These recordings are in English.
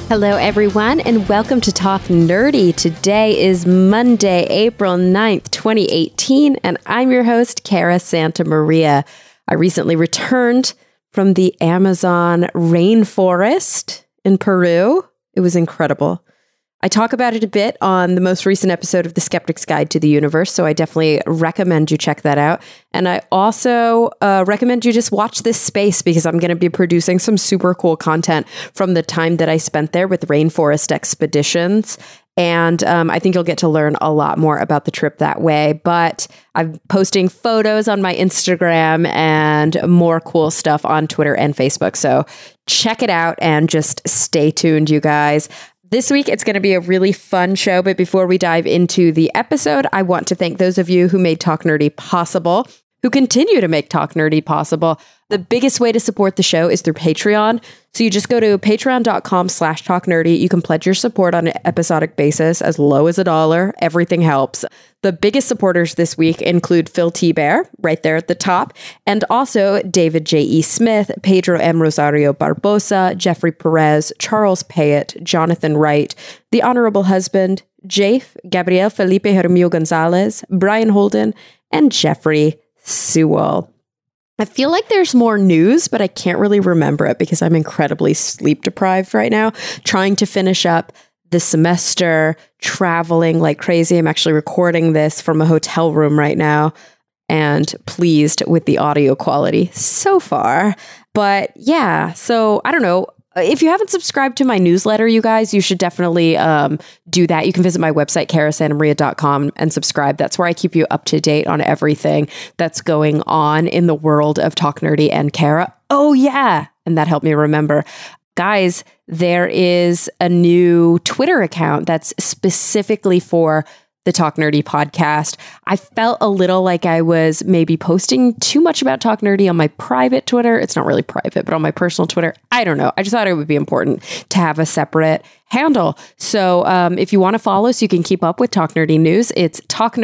Hello, everyone, and welcome to Talk Nerdy. Today is Monday, April 9th, 2018, and I'm your host, Cara Santa Maria. I recently returned from the Amazon rainforest in Peru. It was incredible. I talk about it a bit on the most recent episode of The Skeptic's Guide to the Universe, so I definitely recommend you check that out. And I also recommend you just watch this space because I'm going to be producing some super cool content from the time that I spent there with Rainforest Expeditions. And I think you'll get to learn a lot more about the trip that way. But I'm posting photos on my Instagram and more cool stuff on Twitter and Facebook. So check it out and just stay tuned, you guys. This week, it's going to be a really fun show, but before we dive into the episode, I want to thank those of you who made Talk Nerdy possible, who continue to make Talk Nerdy possible. The biggest way to support the show is through Patreon. So you just go to patreon.com/talknerdy. You can pledge your support on an episodic basis as low as $1. Everything helps. The biggest supporters this week include Phil T. Bear, right there at the top, and also David J.E. Smith, Pedro M. Rosario Barbosa, Jeffrey Perez, Charles Payet, Jonathan Wright, The Honorable Husband, Jafe, Gabriel Felipe Hermio Gonzalez, Brian Holden, and Jeffrey Sewell. I feel like there's more news, but I can't really remember it because I'm incredibly sleep deprived right now, trying to finish up the semester, traveling like crazy. I'm actually recording this from a hotel room right now and pleased with the audio quality so far. But yeah, so I don't know. If you haven't subscribed to my newsletter, you guys, you should definitely do that. You can visit my website, carasantamaria.com, and subscribe. That's where I keep you up to date on everything that's going on in the world of Talk Nerdy and Cara. Oh, yeah. And that helped me remember. Guys, there is a new Twitter account that's specifically for the Talk Nerdy podcast. I felt a little like I was maybe posting too much about Talk Nerdy on my private Twitter. It's not really private, but on my personal Twitter. I don't know. I just thought it would be important to have a separate handle. So if you want to follow so you can keep up with Talk Nerdy news, it's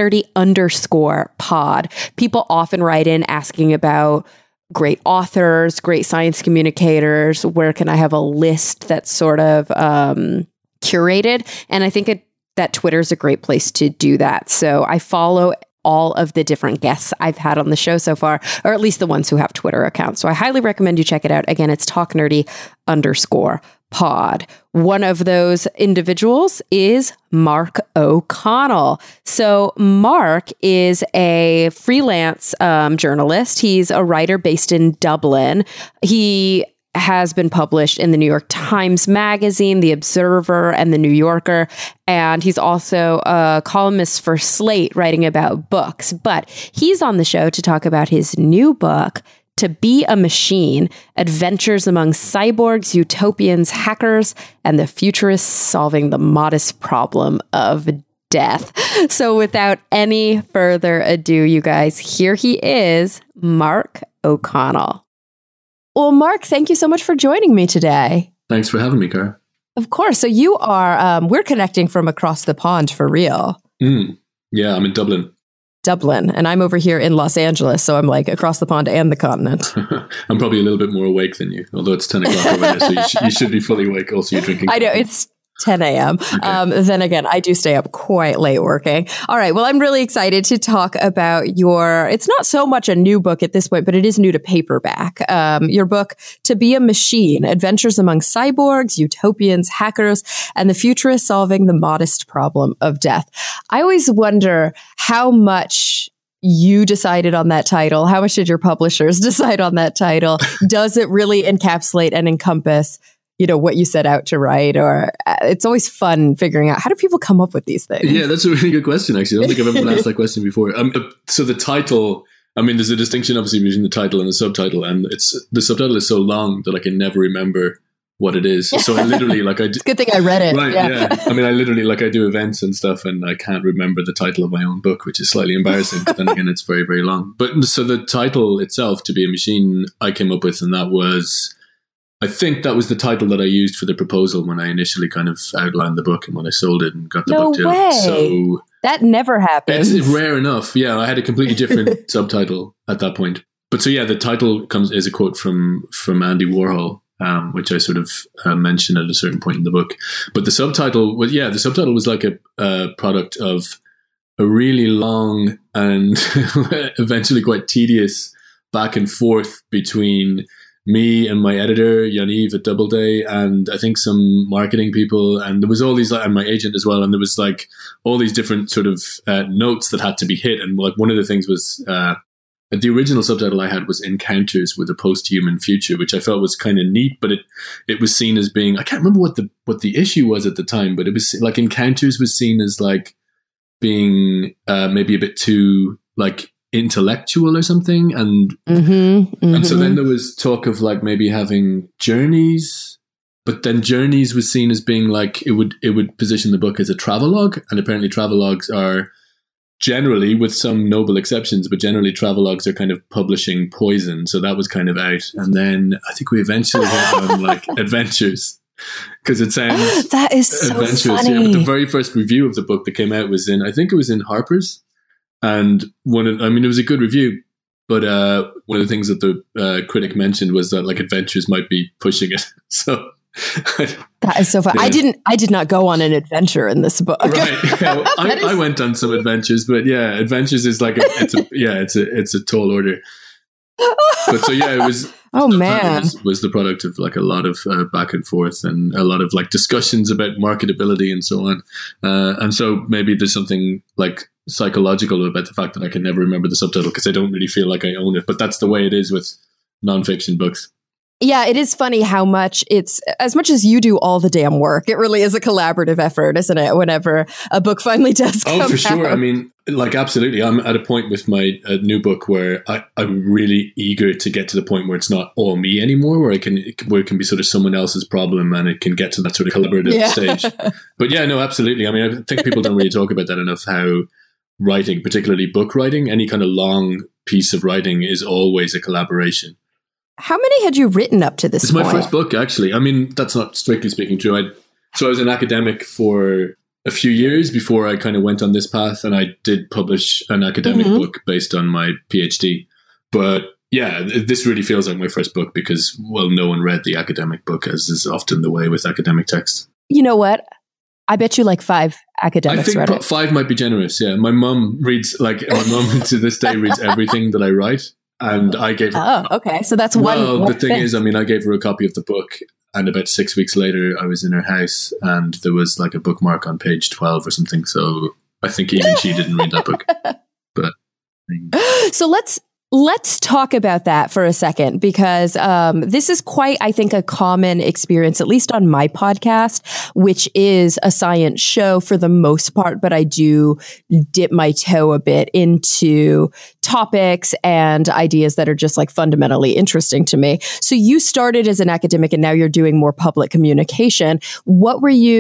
TalkNerdy_pod. People often write in asking about great authors, great science communicators. Where can I have a list that's sort of curated? And I think that Twitter is a great place to do that. So I follow all of the different guests I've had on the show so far, or at least the ones who have Twitter accounts. So I highly recommend you check it out. Again, it's TalkNerdy_pod. One of those individuals is Mark O'Connell. So Mark is a freelance journalist. He's a writer based in Dublin. He has been published in the New York Times Magazine, The Observer, and The New Yorker. And he's also a columnist for Slate, writing about books. But he's on the show to talk about his new book, To Be a Machine: Adventures Among Cyborgs, Utopians, Hackers, and the Futurists Solving the Modest Problem of Death. So without any further ado, you guys, here he is, Mark O'Connell. Well, Mark, thank you so much for joining me today. Thanks for having me, Cara. Of course. So you are, we're connecting from across the pond for real. Yeah, I'm in Dublin. And I'm over here in Los Angeles. So I'm like across the pond and the continent. I'm probably a little bit more awake than you, although it's 10 o'clock over there. So you should be fully awake. Also, you're drinking coffee. I know, it's 10 a.m. Okay. Then again, I do stay up quite late working. All right. Well, I'm really excited to talk about it's not so much a new book at this point, but it is new to paperback. Your book, To Be a Machine: Adventures Among Cyborgs, Utopians, Hackers, and the Futurists Solving the Modest Problem of Death. I always wonder how much you decided on that title. How much did your publishers decide on that title? Does it really encapsulate and encompass what you set out to write? Or it's always fun figuring out, how do people come up with these things? Yeah, that's a really good question, actually. I don't think I've ever been asked that question before. So the title, there's a distinction, obviously, between the title and the subtitle. And the subtitle is so long that I can never remember what it is. So I literally, it's a good thing I read it. Right, yeah. I literally, I do events and stuff, and I can't remember the title of my own book, which is slightly embarrassing. But then again, it's very, very long. But so the title itself, To Be a Machine, I came up with, and I think that was the title that I used for the proposal when I initially kind of outlined the book and when I sold it and got the book deal. So that never happens. It's rare enough. Yeah, I had a completely different subtitle at that point. But so yeah, the title is a quote from Andy Warhol, which I sort of mentioned at a certain point in the book. But the subtitle was like a product of a really long and eventually quite tedious back and forth between me and my editor, Yaniv at Doubleday, and I think some marketing people, and there was all these, and my agent as well, and there was like all these different sort of notes that had to be hit. And like one of the things was the original subtitle I had was Encounters with a Post-Human Future, which I felt was kind of neat, but it was seen as being, I can't remember what the issue was at the time, but it was like Encounters was seen as like being maybe a bit too like intellectual or something, and and so then there was talk of like maybe having Journeys, but then Journeys was seen as being like it would position the book as a travelogue, and apparently travelogues are generally, with some noble exceptions, but generally travelogues are kind of publishing poison, so that was kind of out. And then I think we eventually hit on like Adventures, because it sounds that is so adventurous. funny. Yeah, but the very first review of the book that came out was I think it was in Harper's. And it was a good review, but one of the things that the critic mentioned was that like Adventures might be pushing it. So that is so fun. Yeah. I did not go on an adventure in this book. Right. Yeah, well, I went on some adventures, but yeah, Adventures is like it's a tall order. But so yeah, it was. Oh man, was the product of like a lot of back and forth and a lot of like discussions about marketability and so on. And so maybe there's something like psychological about the fact that I can never remember the subtitle because I don't really feel like I own it. But that's the way it is with nonfiction books. Yeah, it is funny how much it's, as much as you do all the damn work, it really is a collaborative effort, isn't it? Whenever a book finally does come out. Oh, for sure. I mean, like, absolutely. I'm at a point with my new book where I'm really eager to get to the point where it's not all me anymore, where it can be sort of someone else's problem and it can get to that sort of collaborative stage. But yeah, no, absolutely. I mean, I think people don't really talk about that enough, how writing, particularly book writing, any kind of long piece of writing is always a collaboration. How many had you written up to this point? It's my first book, actually. I mean, that's not strictly speaking true. So I was an academic for a few years before I kind of went on this path, and I did publish an academic book based on my PhD. But yeah, this really feels like my first book because, well, no one read the academic book, as is often the way with academic texts. You know what? I bet you like 5 academics read it. I think 5 might be generous, yeah. My mum to this day reads everything that I write. And I gave her... Oh, okay. So that's one... Well, the thing is, I mean, I gave her a copy of the book, and about 6 weeks later, I was in her house, and there was like a bookmark on page 12 or something. So I think even she didn't read that book. But so let's talk about that for a second, because this is quite, I think, a common experience, at least on my podcast, which is a science show for the most part, but I do dip my toe a bit into topics and ideas that are just like fundamentally interesting to me. So you started as an academic and now you're doing more public communication. What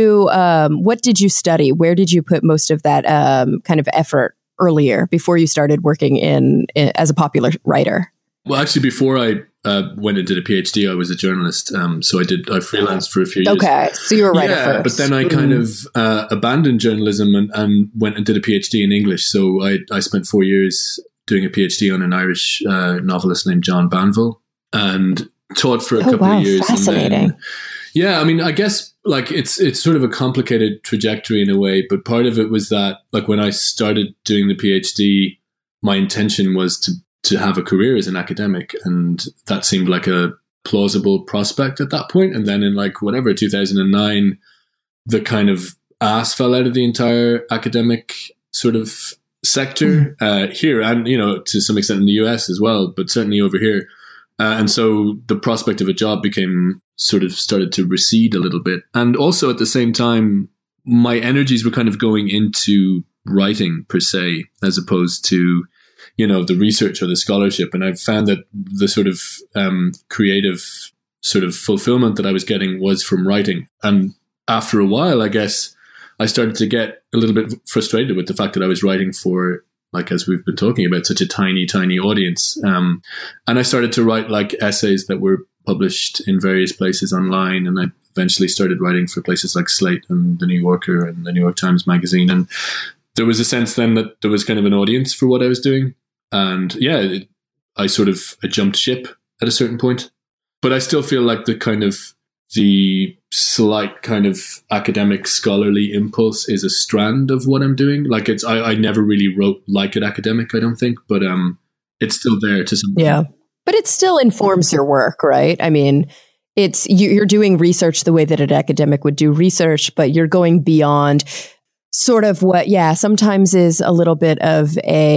did you study? Where did you put most of that kind of effort earlier before you started working in as a popular writer? Well, actually, before I went into the PhD, I was a journalist. So I freelanced for a few years. Okay, so you were a writer first. But then I kind of abandoned journalism and went and did a PhD in English. So I spent 4 years doing a PhD on an Irish novelist named John Banville and taught for a couple of years. Fascinating. And then, yeah, I mean, I guess like it's sort of a complicated trajectory in a way, but part of it was that like when I started doing the PhD, my intention was to have a career as an academic, and that seemed like a plausible prospect at that point. And then in like 2009, the kind of ass fell out of the entire academic sort of sector here, and to some extent in the US as well, but certainly over here. And so the prospect of a job started to recede a little bit. And also at the same time, my energies were kind of going into writing per se, as opposed to, the research or the scholarship. And I found that the sort of creative sort of fulfillment that I was getting was from writing. And after a while, I guess I started to get a little bit frustrated with the fact that I was writing for, like, as we've been talking about, such a tiny, tiny audience. And I started to write like essays that were published in various places online. And I eventually started writing for places like Slate and The New Yorker and The New York Times Magazine. And there was a sense then that there was kind of an audience for what I was doing. And yeah, I jumped ship at a certain point. but I still feel like the slight kind of academic scholarly impulse is a strand of what I'm doing. Like I never really wrote like an academic, I don't think, but it's still there to some Yeah. But it still informs your work, right? I mean, it's you're doing research the way that an academic would do research, but you're going beyond sort of what, sometimes is a little bit of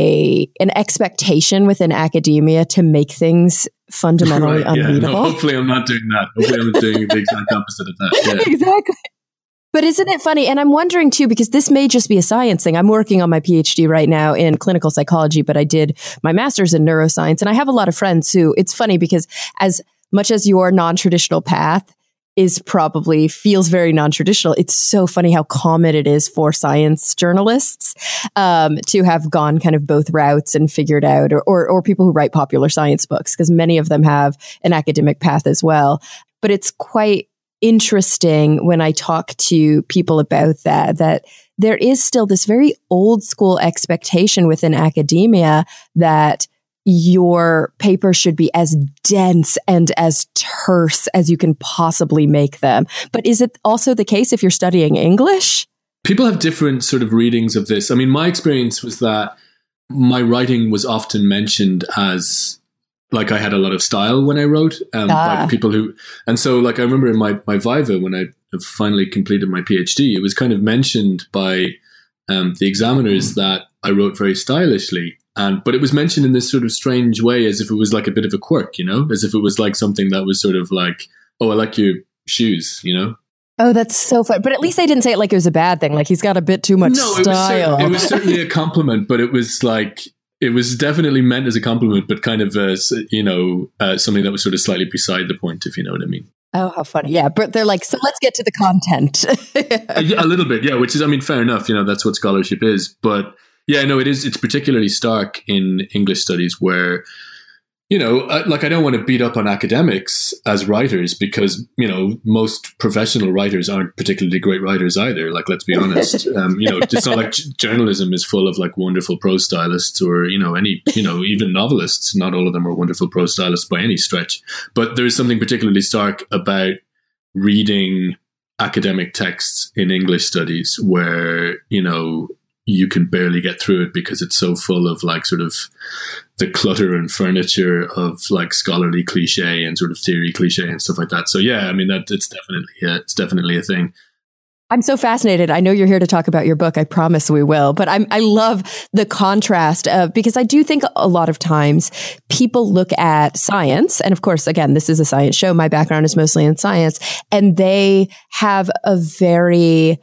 an expectation within academia to make things fundamentally unreadable. No, hopefully I'm not doing that. Hopefully I'm doing the exact opposite of that. Yeah. Exactly. But isn't it funny? And I'm wondering too, because this may just be a science thing. I'm working on my PhD right now in clinical psychology, but I did my master's in neuroscience. And I have a lot of friends who, it's funny because as much as your non-traditional path is probably feels very non-traditional, it's so funny how common it is for science journalists to have gone kind of both routes and figured out, or people who write popular science books, because many of them have an academic path as well. But it's quite interesting when I talk to people about that there is still this very old school expectation within academia that your paper should be as dense and as terse as you can possibly make them. But is it also the case if you're studying English? People have different sort of readings of this. I mean, my experience was that my writing was often mentioned as like I had a lot of style when I wrote by people who, and so like I remember in my Viva when I finally completed my PhD, it was kind of mentioned by the examiners that I wrote very stylishly, but it was mentioned in this sort of strange way as if it was like a bit of a quirk, you know, as if it was like something that was sort of like, oh, I like your shoes, you know. Oh, that's so fun. But at least they didn't say it like it was a bad thing. Like he's got a bit too much style. It was certainly a compliment, but it was like, it was definitely meant as a compliment, but kind of, something that was sort of slightly beside the point, if you know what I mean. Oh, how funny. Yeah. But they're like, so let's get to the content. A little bit. Yeah. Which is, I mean, fair enough. You know, that's what scholarship is. But yeah, no, it's particularly stark in English studies where, you know, like I don't want to beat up on academics as writers because, you know, most professional writers aren't particularly great writers either. Like, let's be honest. It's not like journalism is full of like wonderful prose stylists or, even novelists. Not all of them are wonderful prose stylists by any stretch. But there's something particularly stark about reading academic texts in English studies where, you know, you can barely get through it because it's so full of like sort of the clutter and furniture of like scholarly cliche and sort of theory cliche and stuff like that. So yeah, I mean it's definitely a thing. I'm so fascinated. I know you're here to talk about your book. I promise we will. But I love the contrast of, because I do think a lot of times people look at science, and of course, again, this is a science show. My background is mostly in science, and they have a very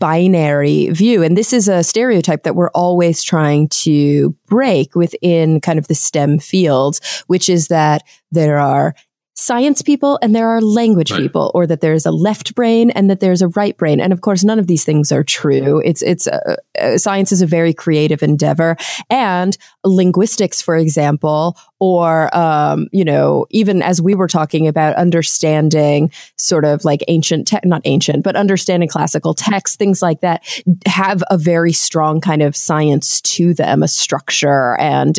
binary view. And this is a stereotype that we're always trying to break within kind of the STEM fields, which is that there are science people and there are language people, or that there's a left brain and that there's a right brain. And of course, none of these things are true. Science is a very creative endeavor, and linguistics, for example, or, even as we were talking about understanding sort of like understanding classical texts, things like that have a very strong kind of science to them, a structure and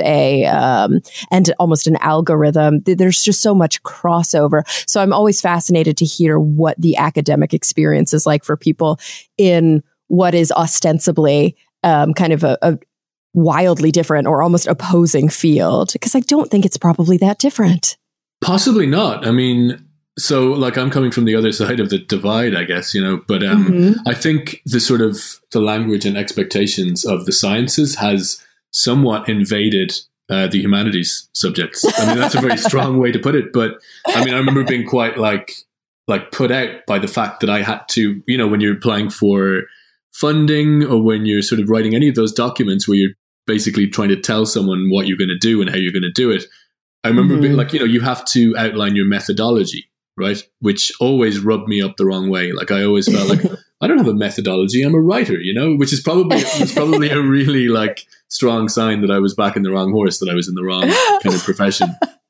and almost an algorithm. There's just so much crossover. So I'm always fascinated to hear what the academic experience is like for people in what is ostensibly kind of a wildly different or almost opposing field, because I don't think it's probably that different. Possibly not. I mean, so like I'm coming from the other side of the divide, I guess, you know, but I think the language and expectations of the sciences has somewhat invaded the humanities subjects. I mean, that's a very strong way to put it, but I mean, I remember being quite like put out by the fact that I had to, you know, when you're applying for funding or when you're sort of writing any of those documents where you're basically trying to tell someone what you're going to do and how you're going to do it. I remember being like, you know, you have to outline your methodology, right? Which always rubbed me up the wrong way. Like I always felt like I don't have a methodology. I'm a writer, you know, which is probably a really like strong sign that I was back in the wrong horse, that I was in the wrong kind of profession.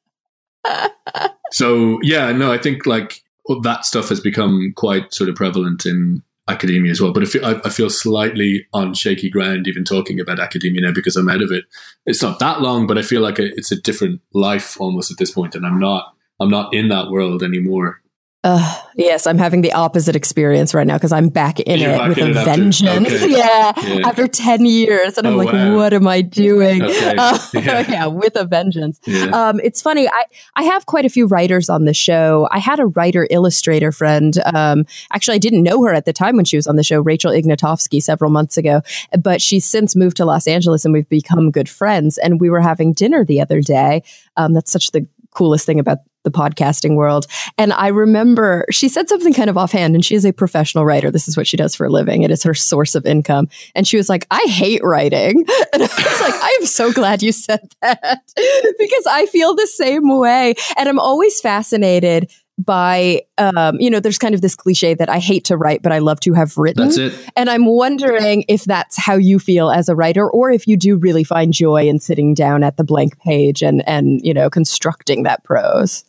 So yeah, no, I think like that stuff has become quite sort of prevalent in academia as well, but I feel slightly on shaky ground even talking about academia now because I'm out of it. It's not that long, but I feel like it's a different life almost at this point, and I'm not I'm not in that world anymore. Yes, I'm having the opposite experience right now because I'm back in You're it back with in a it after- vengeance. okay. Yeah, Yeah. after 10 years. And I'm Oh, like, wow. what am I doing? Okay. Yeah, with a vengeance. Yeah. It's funny. I have quite a few writers on the show. I had a writer illustrator friend. Actually, I didn't know her at the time when she was on the show, Rachel Ignatowski, several months ago. But she's since moved to Los Angeles and we've become good friends. And we were having dinner the other day. That's such the coolest thing about the podcasting world. And I remember she said something kind of offhand, and she is a professional writer. This is what she does for a living. It is her source of income. And she was like, I hate writing. And I was like, I am so glad you said that because I feel the same way. And I'm always fascinated by, there's kind of this cliche that I hate to write, but I love to have written. That's it. And I'm wondering if that's how you feel as a writer, or if you do really find joy in sitting down at the blank page and constructing that prose.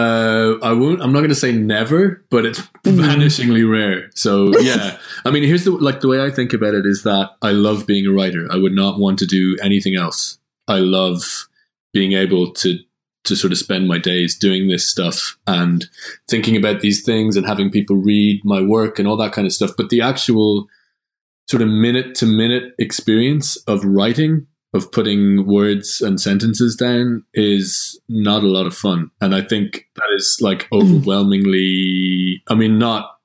I'm not going to say never, but it's vanishingly rare. So yeah, I mean, here's the way I think about it is that I love being a writer. I would not want to do anything else. I love being able to sort of spend my days doing this stuff and thinking about these things and having people read my work and all that kind of stuff. But the actual sort of minute to minute experience of writing, of putting words and sentences down is not a lot of fun. And I think that is like overwhelmingly, I mean,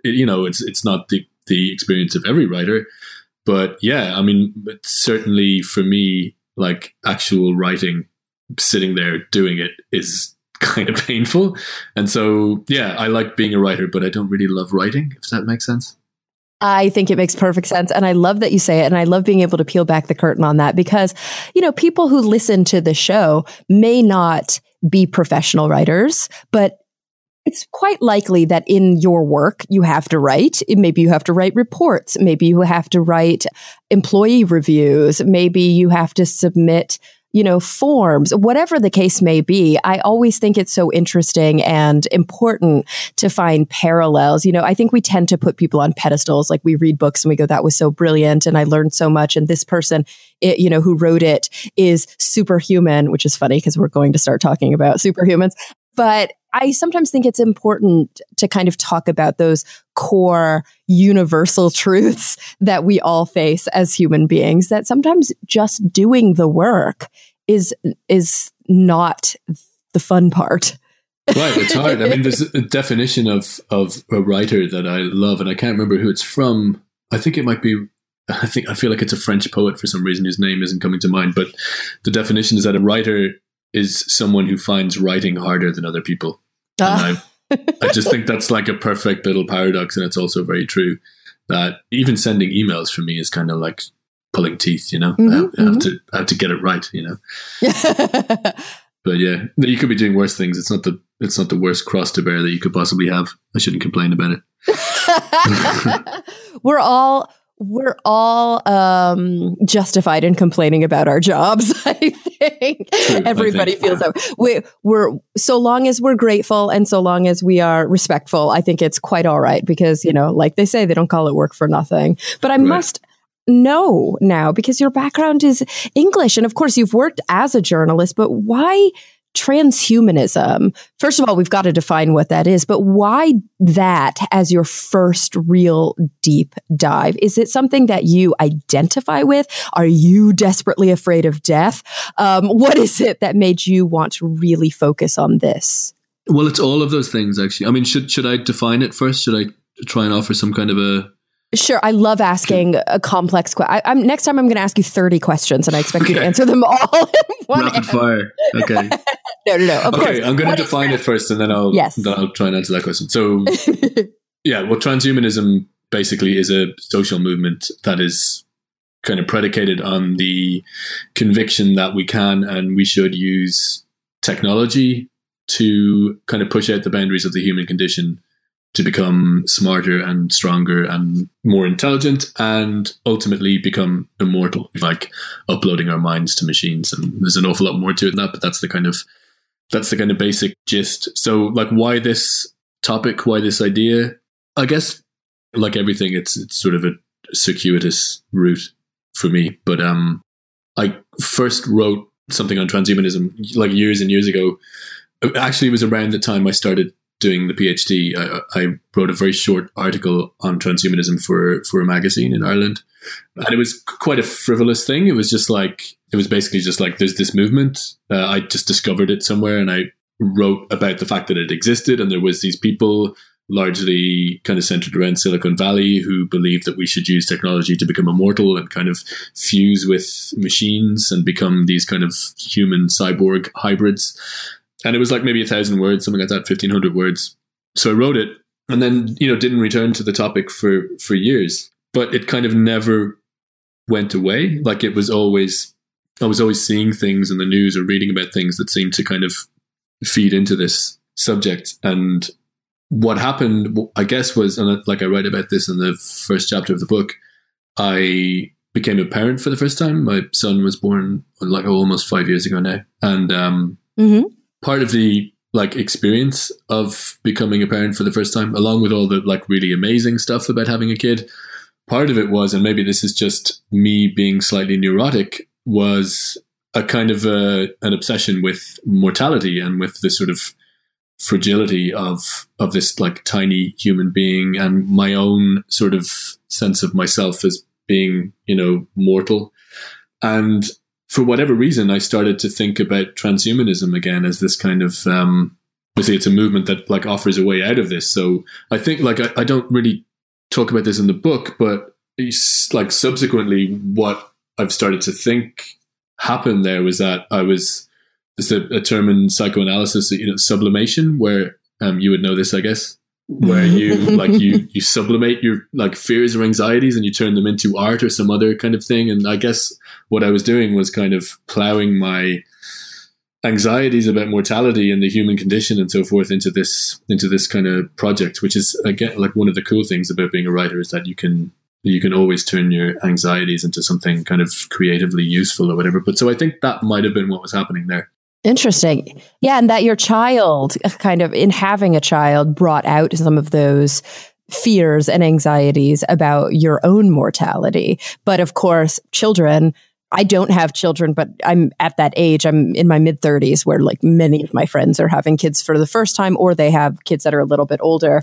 it's not the experience of every writer, but yeah, I mean, but certainly for me, like actual writing, sitting there doing it is kind of painful. And so, yeah, I like being a writer, but I don't really love writing, if that makes sense. I think it makes perfect sense. And I love that you say it. And I love being able to peel back the curtain on that because, people who listen to the show may not be professional writers, but it's quite likely that in your work, you have to write. Maybe you have to write reports. Maybe you have to write employee reviews. Maybe you have to submit forms, whatever the case may be. I always think it's so interesting and important to find parallels. I think we tend to put people on pedestals. Like we read books and we go, that was so brilliant. And I learned so much. And this person, who wrote it is superhuman, which is funny because we're going to start talking about superhumans. But I sometimes think it's important to kind of talk about those core universal truths that we all face as human beings, that sometimes just doing the work is not the fun part. Right, it's hard. I mean, there's a definition of a writer that I love, and I can't remember who it's from. I think it might be, I feel like it's a French poet for some reason whose name isn't coming to mind, but the definition is that a writer is someone who finds writing harder than other people. And I just think that's like a perfect little paradox, and it's also very true that even sending emails for me is kind of like pulling teeth, I have to get it right, But yeah, you could be doing worse things. It's not the worst cross to bear that you could possibly have. I shouldn't complain about it. We're all justified in complaining about our jobs. I think everybody feels that. We're so long as we're grateful and so long as we are respectful, I think it's quite all right because like they say, they don't call it work for nothing. But I must know now because your background is English, and of course you've worked as a journalist. But why transhumanism? First of all, we've got to define what that is, but why that as your first real deep dive? Is it something that you identify with? Are you desperately afraid of death? What is it that made you want to really focus on this? Well, it's all of those things, actually. I mean, should I define it first? Should I try and offer some kind of a... Sure. I love asking a complex question. Next time I'm going to ask you 30 questions and I expect you to answer them all in one rapid fire. Okay. No. Of course. I'm going to define it first and then I'll try and answer that question. So yeah, well, transhumanism basically is a social movement that is kind of predicated on the conviction that we can and we should use technology to kind of push out the boundaries of the human condition to become smarter and stronger and more intelligent and ultimately become immortal, like uploading our minds to machines. And there's an awful lot more to it than that, but that's the kind of basic gist. So like, why this topic? Why this idea? I guess like everything, it's sort of a circuitous route for me. But I first wrote something on transhumanism like years and years ago actually, it was around the time I started doing the PhD. I wrote a very short article on transhumanism for a magazine in Ireland. And it was quite a frivolous thing. It was basically just like, there's this movement. I just discovered it somewhere, and I wrote about the fact that it existed. And there was these people largely kind of centered around Silicon Valley who believed that we should use technology to become immortal and kind of fuse with machines and become these kind of human cyborg hybrids. And it was like maybe 1,000 words, something like that, 1,500 words. So I wrote it, and then, didn't return to the topic for years, but it kind of never went away. Like I was always seeing things in the news or reading about things that seemed to kind of feed into this subject. And what happened, I guess, was, and like I write about this in the first chapter of the book, I became a parent for the first time. My son was born like almost 5 years ago now. And part of the experience of becoming a parent for the first time, along with all the really amazing stuff about having a kid, part of it was, and maybe this is just me being slightly neurotic, was a kind of an obsession with mortality and with the sort of fragility of this tiny human being, and my own sort of sense of myself as being, mortal. And for whatever reason, I started to think about transhumanism again as this kind of, obviously it's a movement that offers a way out of this. So I think I don't really talk about this in the book, but subsequently what I've started to think happened there was that there's a term in psychoanalysis, sublimation, where you would know this, I guess, where you you sublimate your fears or anxieties and you turn them into art or some other kind of thing. And I guess what I was doing was kind of plowing my anxieties about mortality and the human condition and so forth into this kind of project, which is, again, one of the cool things about being a writer is that you can always turn your anxieties into something kind of creatively useful or whatever. But so I think that might have been what was happening there. Interesting. Yeah. And that your child, kind of in having a child, brought out some of those fears and anxieties about your own mortality. But of course, children, I don't have children, but I'm at that age. I'm in my mid-30s where many of my friends are having kids for the first time, or they have kids that are a little bit older.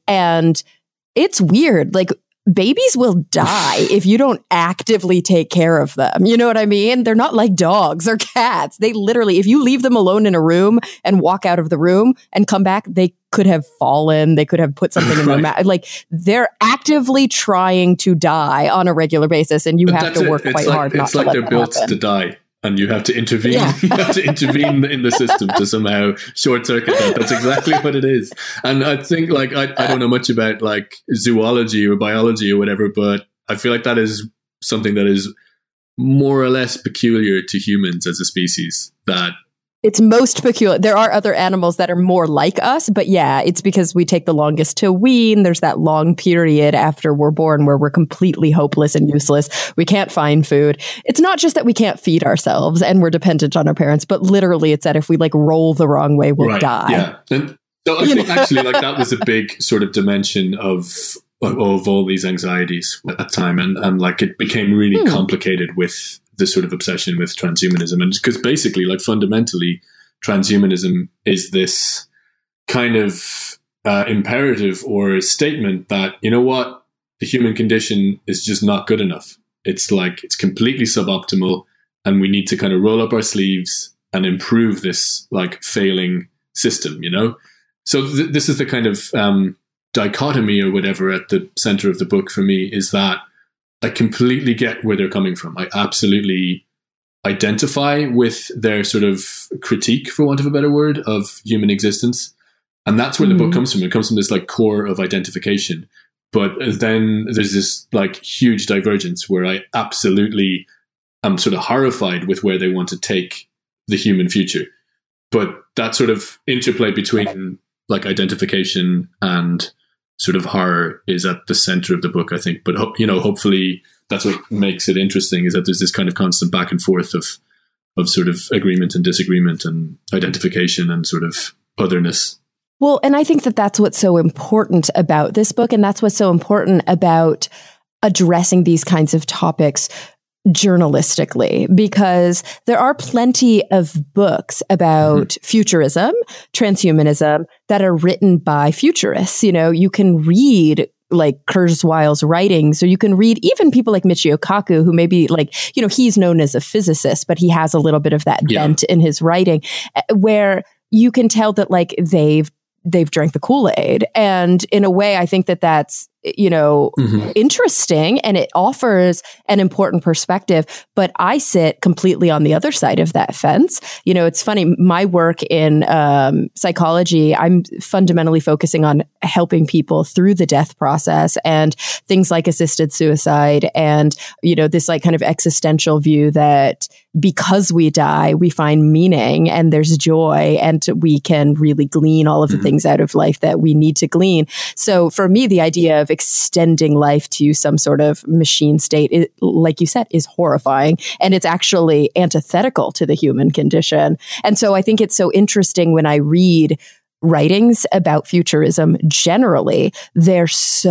And it's weird. Babies will die if you don't actively take care of them. You know what I mean? They're not like dogs or cats. They literally, if you leave them alone in a room and walk out of the room and come back, they could have fallen. They could have put something in their mouth. They're actively trying to die on a regular basis, and you have to work quite hard not to let that happen. It's they're built to die. And you have to intervene. Yeah. You have to intervene in the system to somehow short circuit that. That's exactly what it is. And I think I don't know much about zoology or biology or whatever, but I feel like that is something that is more or less peculiar to humans as a species. That it's most peculiar. There are other animals that are more like us, but yeah, it's because we take the longest to wean. There's that long period after we're born where we're completely hopeless and useless. We can't find food. It's not just that we can't feed ourselves and we're dependent on our parents, but literally it's that if we roll the wrong way, we'll die. Yeah. And so I think actually that was a big sort of dimension of all these anxieties at that time. And it became really complicated with the sort of obsession with transhumanism. And because basically, fundamentally, transhumanism is this kind of imperative or statement that, you know what, the human condition is just not good enough. It's completely suboptimal, and we need to kind of roll up our sleeves and improve this failing system, So this is the kind of dichotomy or whatever at the center of the book for me, is that I completely get where they're coming from. I absolutely identify with their sort of critique, for want of a better word, of human existence. And that's where the book comes from. It comes from this core of identification. But then there's this huge divergence where I absolutely am sort of horrified with where they want to take the human future. But that sort of interplay between identification and sort of horror is at the center of the book, I think. But, hopefully that's what makes it interesting, is that there's this kind of constant back and forth of sort of agreement and disagreement and identification and sort of otherness. Well, and I think that that's what's so important about this book. And that's what's so important about addressing these kinds of topics journalistically, because there are plenty of books about futurism, transhumanism that are written by futurists. You know, you can read like Kurzweil's writings, or you can read even people like Michio Kaku, who maybe like, you know, he's known as a physicist, but he has a little bit of that bent in his writing, where you can tell that like they've drank the Kool-Aid. And in a way, I think that that's, you know, interesting, and it offers an important perspective. But I sit completely on the other side of that fence. You know, it's funny, my work in psychology, I'm fundamentally focusing on helping people through the death process and things like assisted suicide, and, you know, this like kind of existential view that because we die, we find meaning and there's joy, and we can really glean all of the things out of life that we need to glean. So for me, the idea of extending life to some sort of machine state, like you said, is horrifying. And it's actually antithetical to the human condition. And so I think it's so interesting when I read writings about futurism generally, they're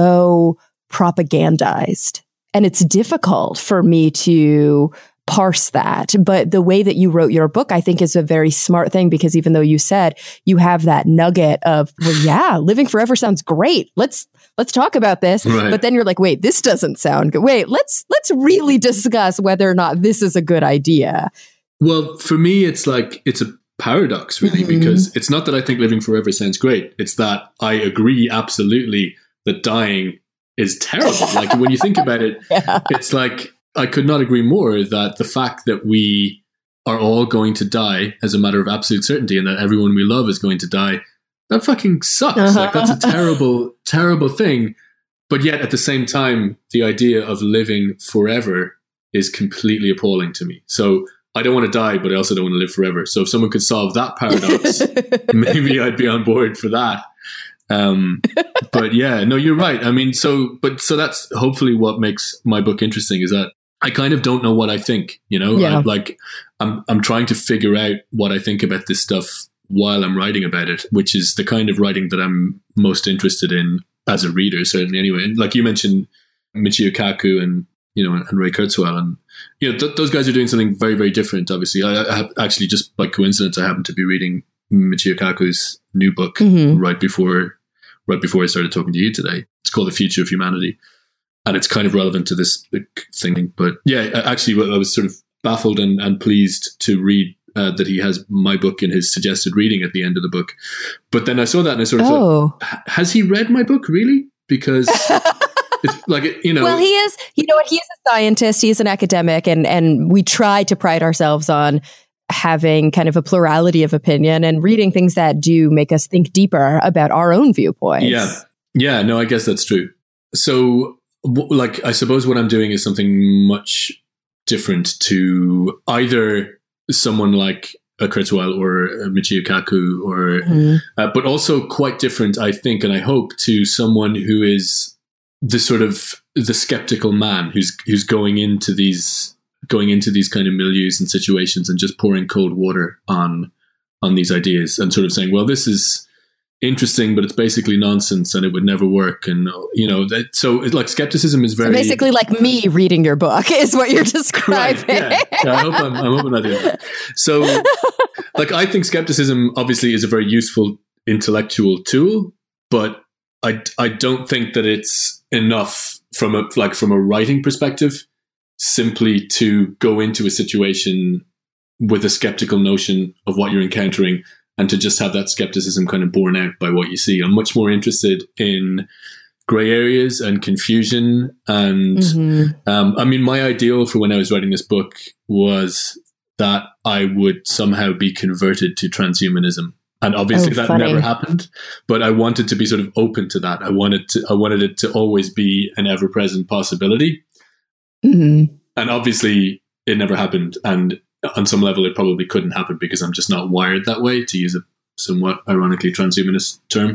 so propagandized. And it's difficult for me to parse that. But the way that you wrote your book, I think, is a very smart thing, because even though you said you have that nugget of, well, yeah, living forever sounds great. Let's talk about this. Right. But then you're like, wait, this doesn't sound good. Wait, let's really discuss whether or not this is a good idea. Well, for me, it's like, it's a paradox, really, because it's not that I think living forever sounds great. It's that I agree absolutely that dying is terrible. Like, when you think about it, it's like, I could not agree more that the fact that we are all going to die as a matter of absolute certainty, and that everyone we love is going to die, that fucking sucks. Like, that's a terrible, terrible thing. But yet at the same time, the idea of living forever is completely appalling to me. So I don't want to die, but I also don't want to live forever. So if someone could solve that paradox, maybe I'd be on board for that. But yeah, no, you're right. I mean, so that's hopefully what makes my book interesting, is that I kind of don't know what I think, you know. Yeah. I'm trying to figure out what I think about this stuff while I'm writing about it, which is the kind of writing that I'm most interested in as a reader, certainly. Anyway, and like you mentioned, Michio Kaku and, you know, and Ray Kurzweil, and, you know, those guys are doing something very, very different. Obviously, I have actually, just by coincidence, I happened to be reading Michio Kaku's new book right before I started talking to you today. It's called The Future of Humanity. And it's kind of relevant to this thing. But yeah, actually, I was sort of baffled and pleased to read that he has my book in his suggested reading at the end of the book. But then I saw that and I sort of thought, has he read my book, really? Because it's like, you know. Well, he is, you know what, he is a scientist, he's an academic, and we try to pride ourselves on having kind of a plurality of opinion and reading things that do make us think deeper about our own viewpoints. Yeah, no, I guess that's true. So, like, I suppose what I'm doing is something much different to either someone like a Kurzweil or a Michio Kaku, or but also quite different, I think, and I hope, to someone who is the sort of the skeptical man who's going into these kind of milieus and situations and just pouring cold water on these ideas and sort of saying, well, this is interesting, but it's basically nonsense and it would never work. And, you know, so it's like skepticism is very... So basically like me reading your book is what you're describing. Right, yeah. I hope I'm not doing that. So, like, I think skepticism obviously is a very useful intellectual tool, but I don't think that it's enough from a writing perspective simply to go into a situation with a skeptical notion of what you're encountering and to just have that skepticism kind of borne out by what you see. I'm much more interested in gray areas and confusion. And I mean, my ideal for when I was writing this book was that I would somehow be converted to transhumanism. And obviously that never happened, but I wanted to be sort of open to that. I wanted it to always be an ever-present possibility. And obviously it never happened. And on some level, it probably couldn't happen because I'm just not wired that way, to use a somewhat ironically transhumanist term.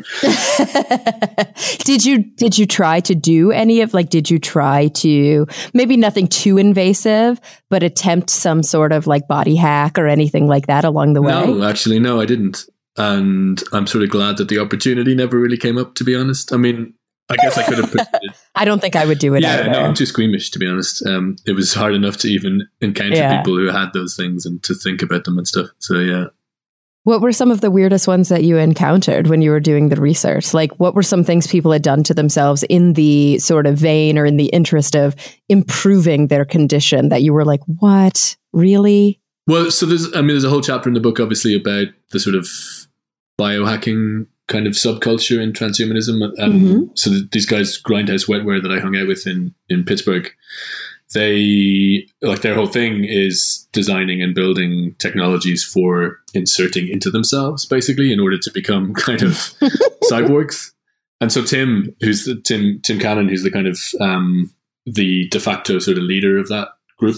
Did you try to do any of, like, did you try to, maybe nothing too invasive, but attempt some sort of like body hack or anything like that along the way? No, actually, no, I didn't. And I'm sort of glad that the opportunity never really came up, to be honest. I mean, I guess I could have put it. I don't think I would do it either. No, I'm too squeamish, to be honest. It was hard enough to even encounter people who had those things and to think about them and stuff. So, yeah. What were some of the weirdest ones that you encountered when you were doing the research? Like, what were some things people had done to themselves in the sort of vein or in the interest of improving their condition that you were like, what? Really? Well, so there's a whole chapter in the book, obviously, about the sort of biohacking kind of subculture in transhumanism. So these guys, Grindhouse Wetware, that I hung out with in Pittsburgh, they, like, their whole thing is designing and building technologies for inserting into themselves, basically, in order to become kind of cyborgs. And so Tim Cannon, who's the kind of the de facto sort of leader of that group,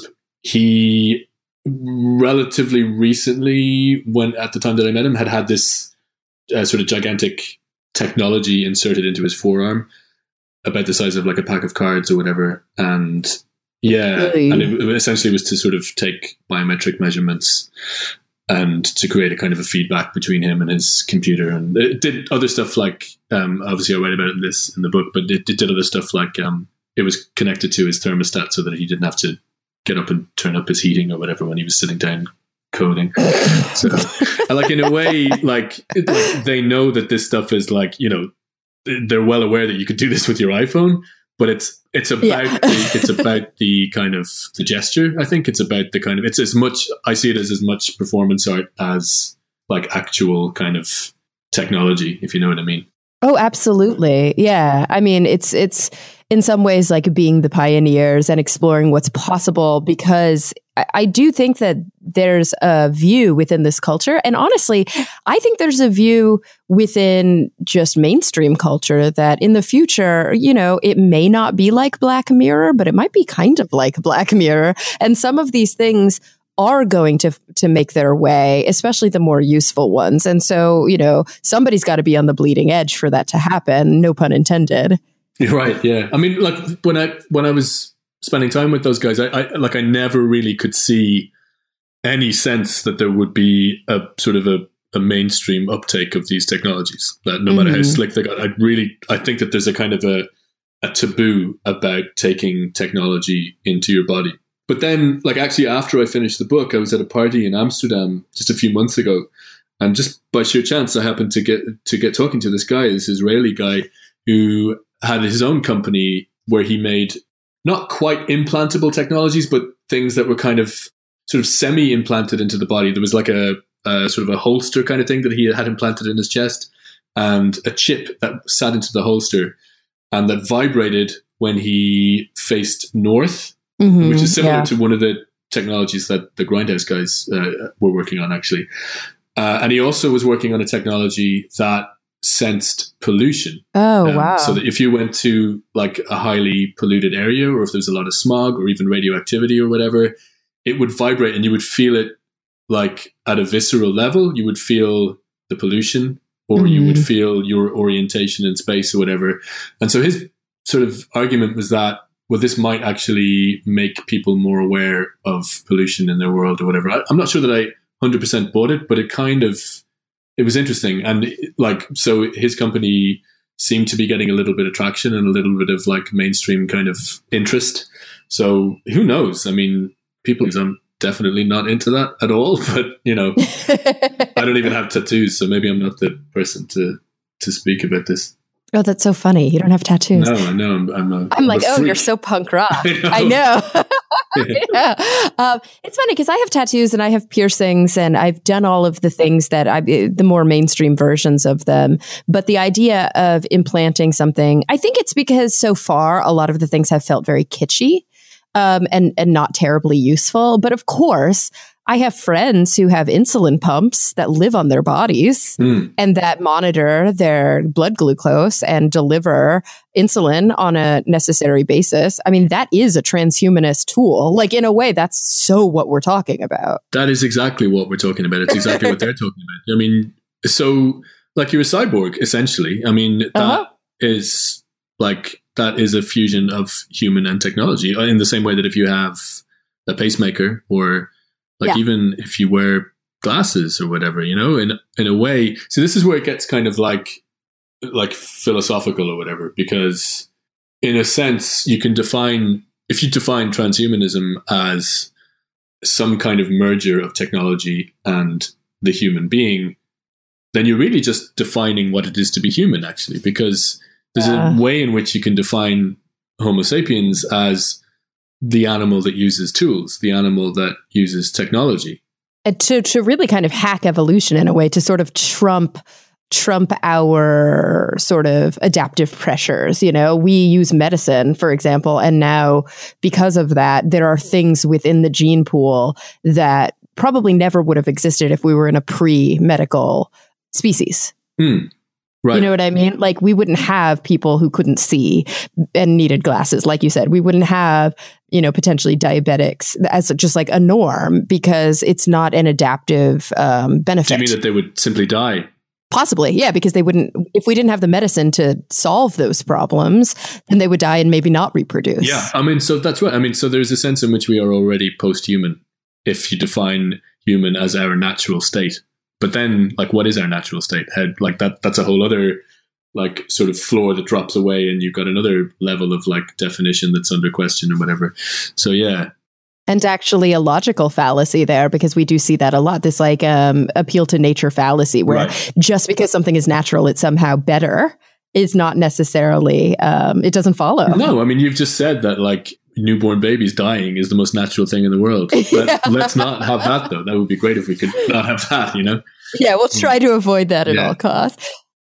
he relatively recently, when at the time that I met him, had this sort of gigantic technology inserted into his forearm, about the size of like a pack of cards or whatever, and really? And it essentially was to sort of take biometric measurements and to create a kind of a feedback between him and his computer. And it did other stuff like, obviously I write about it in the book, but it did other stuff like it was connected to his thermostat so that he didn't have to get up and turn up his heating or whatever when he was sitting down coding. So, like, in a way, like they know that this stuff is like, you know, they're well aware that you could do this with your iPhone, but it's about the kind of the gesture. I think it's about the kind of, it's as much, I see it as much performance art as like actual kind of technology, if you know what I mean. Oh, absolutely. Yeah. I mean, it's in some ways like being the pioneers and exploring what's possible, because I do think that there's a view within this culture. And honestly, I think there's a view within just mainstream culture that in the future, you know, it may not be like Black Mirror, but it might be kind of like Black Mirror. And some of these things are going to make their way, especially the more useful ones. And so, you know, somebody's got to be on the bleeding edge for that to happen. No pun intended. You're right. Yeah. I mean, like when I was spending time with those guys, I never really could see any sense that there would be a sort of a mainstream uptake of these technologies, that no matter how slick they got, I think that there's a kind of a taboo about taking technology into your body. But then, like, actually after I finished the book, I was at a party in Amsterdam just a few months ago, and just by sheer chance, I happened to get talking to this guy, this Israeli guy, who had his own company where he made not quite implantable technologies, but things that were kind of sort of semi-implanted into the body. There was like a sort of a holster kind of thing that he had implanted in his chest, and a chip that sat into the holster and that vibrated when he faced north, which is similar to one of the technologies that the Grindhouse guys were working on, actually. And he also was working on a technology that sensed pollution. Oh, wow. So that if you went to like a highly polluted area, or if there was a lot of smog or even radioactivity or whatever, it would vibrate and you would feel it like at a visceral level. You would feel the pollution, or you would feel your orientation in space or whatever. And so his sort of argument was that, well, this might actually make people more aware of pollution in their world or whatever. I'm not sure that I 100% bought it, but it was interesting. And like, so his company seemed to be getting a little bit of traction and a little bit of like mainstream kind of interest. So who knows? I mean, I'm definitely not into that at all, but you know, I don't even have tattoos, so maybe I'm not the person to speak about this. Oh, that's so funny. You don't have tattoos. No, I know. I'm like, oh, you're so punk rock. I know. Yeah. It's funny because I have tattoos and I have piercings and I've done all of the things that the more mainstream versions of them. But the idea of implanting something, I think it's because so far a lot of the things have felt very kitschy and not terribly useful. But of course, I have friends who have insulin pumps that live on their bodies and that monitor their blood glucose and deliver insulin on a necessary basis. I mean, that is a transhumanist tool. Like, in a way, that's so what we're talking about. That is exactly what we're talking about. It's exactly what they're talking about. I mean, so like you're a cyborg, essentially. I mean, that is a fusion of human and technology, in the same way that if you have a pacemaker, or like even if you wear glasses or whatever, you know, in a way. So this is where it gets kind of like like philosophical or whatever, because in a sense if you define transhumanism as some kind of merger of technology and the human being, then you're really just defining what it is to be human, actually, because there's a way in which you can define Homo sapiens as the animal that uses tools, the animal that uses technology. And to really kind of hack evolution in a way, to sort of trump our sort of adaptive pressures. You know, we use medicine, for example, and now because of that, there are things within the gene pool that probably never would have existed if we were in a pre-medical species. Right. You know what I mean? Like, we wouldn't have people who couldn't see and needed glasses, like you said. We wouldn't have, you know, potentially diabetics as just like a norm, because it's not an adaptive benefit. Do you mean that they would simply die? Possibly, yeah, because they wouldn't, if we didn't have the medicine to solve those problems, then they would die and maybe not reproduce. Yeah, I mean, so that's right. I mean, so there's a sense in which we are already post-human if you define human as our natural state. But then, like, what is our natural state? Like that's a whole other, like, sort of floor that drops away, and you've got another level of, like, definition that's under question or whatever. So, yeah. And actually a logical fallacy there, because we do see that a lot. This like appeal to nature fallacy, where just because something is natural, it's somehow better, is not necessarily, it doesn't follow. No, I mean, you've just said that, like, newborn babies dying is the most natural thing in the world. Let's not have that, though. That would be great if we could not have that, you know? Yeah, we'll try to avoid that at all costs.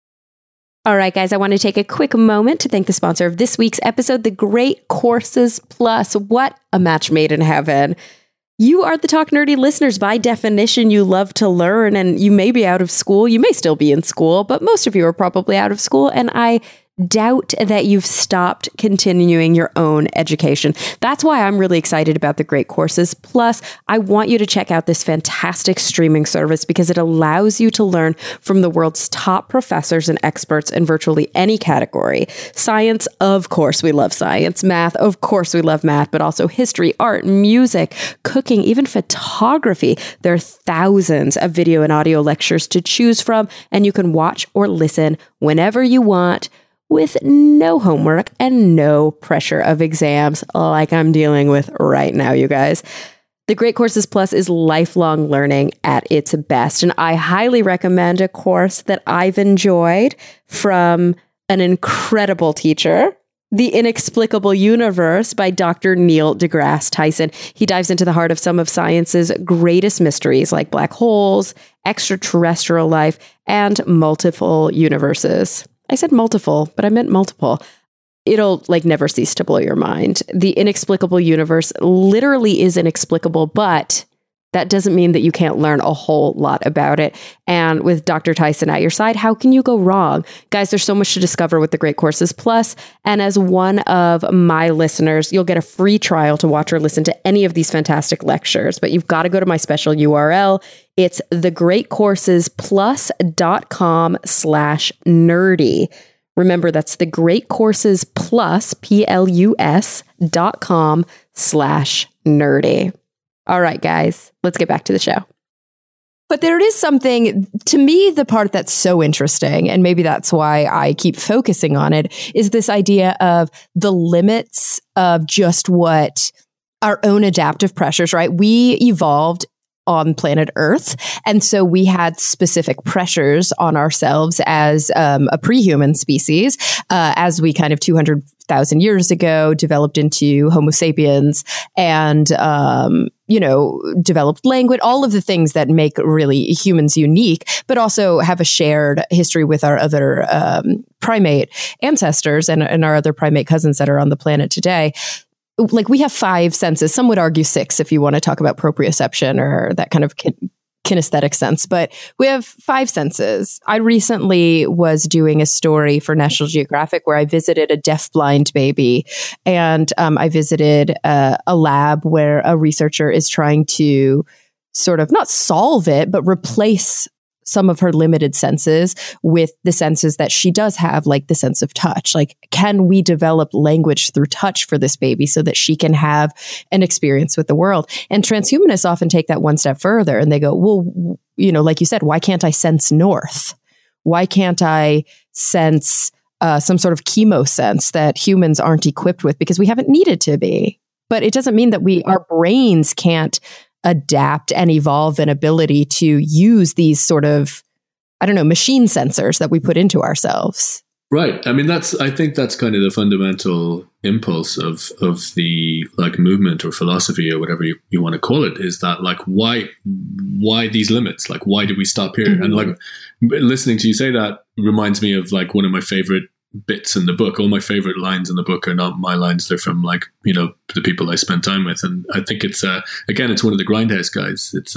All right, guys, I want to take a quick moment to thank the sponsor of this week's episode, The Great Courses Plus. What a match made in heaven. You are the Talk Nerdy listeners. By definition, you love to learn, and you may be out of school. You may still be in school, but most of you are probably out of school, and I doubt that you've stopped continuing your own education. That's why I'm really excited about the Great Courses Plus. I want you to check out this fantastic streaming service because it allows you to learn from the world's top professors and experts in virtually any category. Science, of course, we love science. Math, of course, we love math, but also history, art, music, cooking, even photography. There are thousands of video and audio lectures to choose from, and you can watch or listen whenever you want, with no homework and no pressure of exams like I'm dealing with right now, you guys. The Great Courses Plus is lifelong learning at its best, and I highly recommend a course that I've enjoyed from an incredible teacher, The Inexplicable Universe by Dr. Neil deGrasse Tyson. He dives into the heart of some of science's greatest mysteries, like black holes, extraterrestrial life, and multiple universes. I said multiple, but I meant multiple. It'll like never cease to blow your mind. The Inexplicable Universe literally is inexplicable, but that doesn't mean that you can't learn a whole lot about it. And with Dr. Tyson at your side, how can you go wrong? Guys, there's so much to discover with the Great Courses Plus. And as one of my listeners, you'll get a free trial to watch or listen to any of these fantastic lectures. But you've got to go to my special URL. It's thegreatcoursesplus.com/nerdy. Remember, that's thegreatcoursesplus, PLUS.com/nerdy. All right, guys, let's get back to the show. But there is something, to me, the part that's so interesting, and maybe that's why I keep focusing on it, is this idea of the limits of just what our own adaptive pressures, right? We evolved on planet Earth. And so we had specific pressures on ourselves as a pre-human species, as we kind of 200,000 years ago developed into Homo sapiens and, developed language, all of the things that make really humans unique, but also have a shared history with our other primate ancestors and our other primate cousins that are on the planet today. Like, we have 5 senses. Some would argue 6 if you want to talk about proprioception or that kind of kinesthetic sense, but we have 5 senses. I recently was doing a story for National Geographic where I visited a deafblind baby, and I visited a lab where a researcher is trying to sort of not solve it, but replace some of her limited senses with the senses that she does have, like the sense of touch. Like, can we develop language through touch for this baby so that she can have an experience with the world? And transhumanists often take that one step further, and they go, well, like you said, why can't I sense north? Why can't I sense, some sort of chemo sense that humans aren't equipped with because we haven't needed to be. But it doesn't mean that our brains can't adapt and evolve an ability to use these sort of, I don't know, machine sensors that we put into ourselves. Right. I mean, I think that's kind of the fundamental impulse of the like movement or philosophy or whatever you want to call it, is that like, why these limits? Like, why do we stop here? Mm-hmm. And like listening to you say that reminds me of like one of my favorite bits in the book. All my favorite lines in the book are not my lines. They're from like, you know, the people I spend time with. And I think it's, again, it's one of the Grindhouse guys. It's